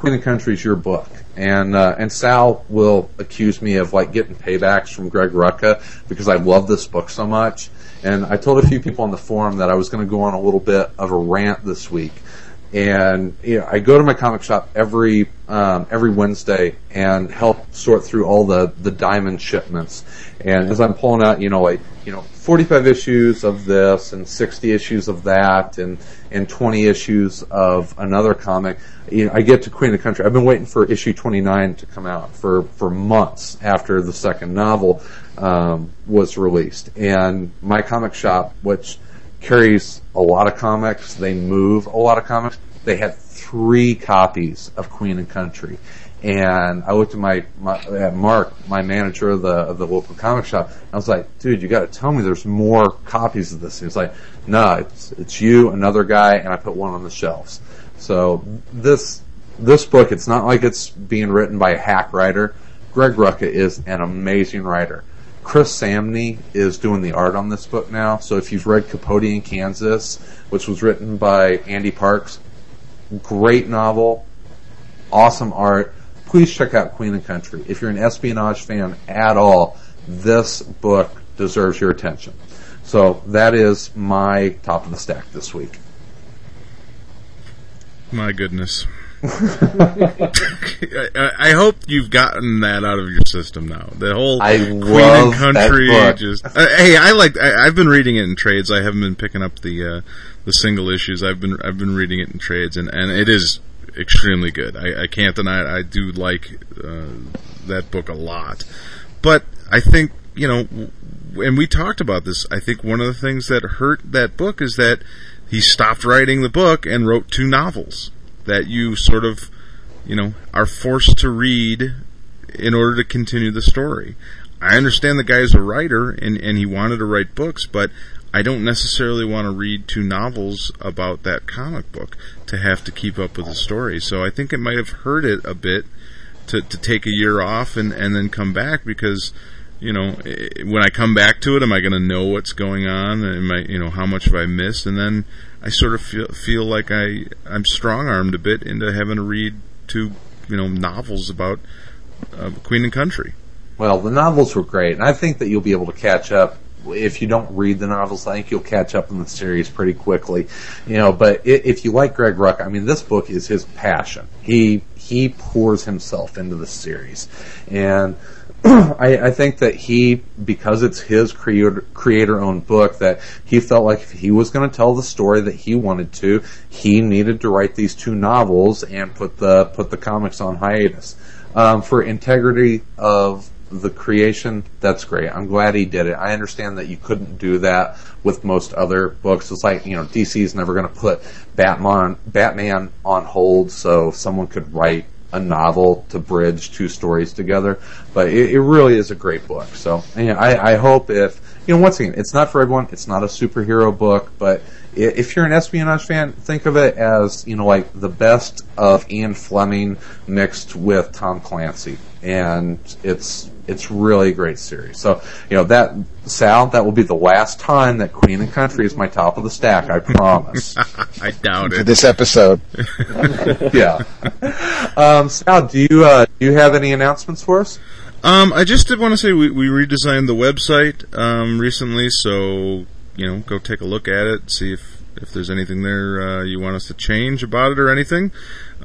Queen and Country is your book. And uh, and Sal will accuse me of like getting paybacks from Greg Rucka because I love this book so much. And I told a few people on the forum that I was going to go on a little bit of a rant this week. And you know, I go to my comic shop every um, every Wednesday and help sort through all the, the diamond shipments. And as I'm pulling out, you know, like you know, forty-five issues of this and sixty issues of that and and twenty issues of another comic, you know, I get to Queen of the Country. I've been waiting for issue twenty-nine to come out for for months after the second novel um, was released. And my comic shop, which carries a lot of comics, they move a lot of comics, they had three copies of Queen and Country. And I looked at my, my at Mark, my manager of the of the local comic shop, and I was like, dude, you got to tell me there's more copies of this. And he's like, no, it's it's you, another guy, and I put one on the shelves. So this this book, it's not like it's being written by a hack writer. Greg Rucka is an amazing writer. Chris Samney is doing the art on this book now. So if you've read Capote in Kansas, which was written by Andy Parks, great novel, awesome art. Please check out Queen and Country. If you're an espionage fan at all, this book deserves your attention. So that is my top of the stack this week. My goodness. I, I hope you've gotten that out of your system now. The whole I Queen love and Country that book. just. Uh, hey, I like. I, I've been reading it in trades. I haven't been picking up the uh, the single issues. I've been I've been reading it in trades, and, and it is extremely good. I, I can't deny it. I do like uh, that book a lot. But I think, you know, and we talked about this. I think one of the things that hurt that book is that he stopped writing the book and wrote two novels that you sort of, you know, are forced to read in order to continue the story. I understand the guy's a writer and, and he wanted to write books, but I don't necessarily want to read two novels about that comic book to have to keep up with the story. So I think it might have hurt it a bit to, to take a year off and, and then come back because, you know, when I come back to it, am I going to know what's going on? Am I, you know, how much have I missed? And then I sort of feel feel like I I'm strong-armed a bit into having to read two, you know, novels about uh, Queen and Country. Well, the novels were great, and I think that you'll be able to catch up. If you don't read the novels, I think you'll catch up in the series pretty quickly. You know, but if you like Greg Rucka, I mean, this book is his passion. He he pours himself into the series, and I, I think that he, because it's his creator, creator-owned book, that he felt like if he was going to tell the story that he wanted to, he needed to write these two novels and put the put the comics on hiatus. Um, for integrity of the creation, that's great. I'm glad he did it. I understand that you couldn't do that with most other books. It's like, you know, D C's never going to put Batman Batman on hold so someone could write a novel to bridge two stories together, but it, it really is a great book. So, you know, I, I hope if, you know, once again, it's not for everyone. It's not a superhero book, but if you're an espionage fan, think of it as, you know, like the best of Ian Fleming mixed with Tom Clancy, and it's it's really a great series. So, you know, that, Sal, that will be the last time that Queen and Country is my top of the stack, I promise. I doubt it. For this episode. Yeah. Um, Sal, do you uh, do you have any announcements for us? Um, I just did want to say we, we redesigned the website um, recently, so, you know, go take a look at it, see if, if there's anything there uh, you want us to change about it or anything.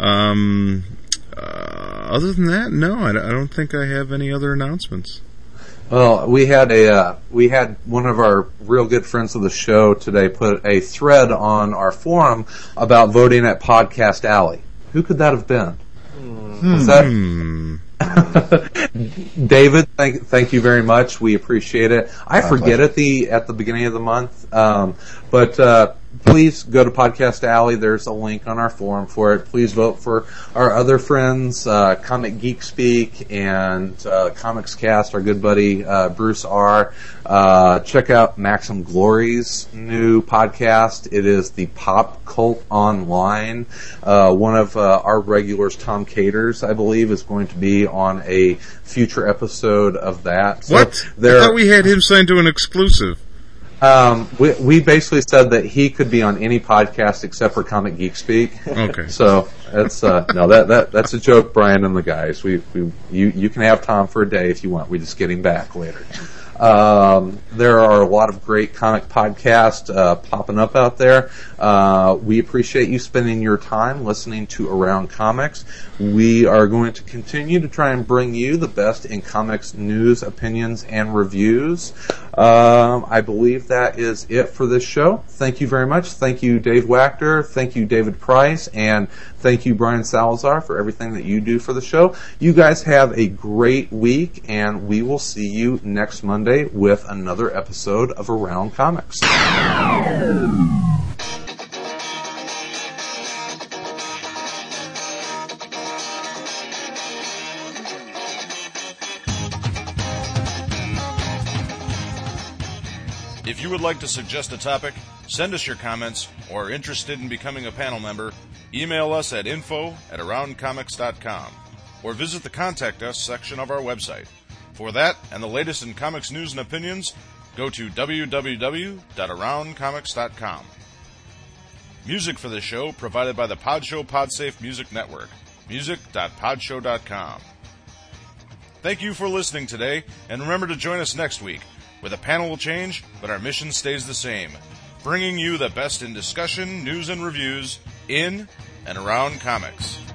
Um, uh, other than that, no, I, I don't think I have any other announcements. Well, we had a uh, we had one of our real good friends of the show today put a thread on our forum about voting at Podcast Alley. Who could that have been? Hmm. Was that? Hmm. David, thank thank you very much. We appreciate it. I My forget pleasure. at the at the beginning of the month, um, but uh, please go to Podcast Alley. There's a link on our forum for it. Please vote for our other friends, uh, Comic Geek Speak and uh, Comics Cast. Our good buddy uh, Bruce R. Uh, check out Maxim Glory's new podcast. It is the Pop Cult Online. Uh, one of uh, our regulars, Tom Caters, I believe, is going to be on a future episode of that. So What? I there- thought we had him signed to an exclusive. Um, we, we basically said that he could be on any podcast except for Comic Geek Speak. Okay. So that's uh, no, that, that that's a joke, Brian and the guys. We we you you can have Tom for a day if you want. We just get him back later. Um, there are a lot of great comic podcasts uh, popping up out there. Uh, we appreciate you spending your time listening to Around Comics. We are going to continue to try and bring you the best in comics news, opinions, and reviews. Um, I believe that is it for this show. Thank you very much. Thank you, Dave Wachter. Thank you, David Price. And thank you, Brian Salazar, for everything that you do for the show. You guys have a great week, and we will see you next Monday with another episode of Around Comics. If you would like to suggest a topic, send us your comments, or are interested in becoming a panel member, email us at info at around comics dot com or visit the Contact Us section of our website. For that and the latest in comics news and opinions, go to w w w dot around comics dot com. Music for this show provided by the Podshow Podsafe Music Network, music dot podshow dot com. Thank you for listening today, and remember to join us next week, where the panel will change, but our mission stays the same, bringing you the best in discussion, news, and reviews in and around comics.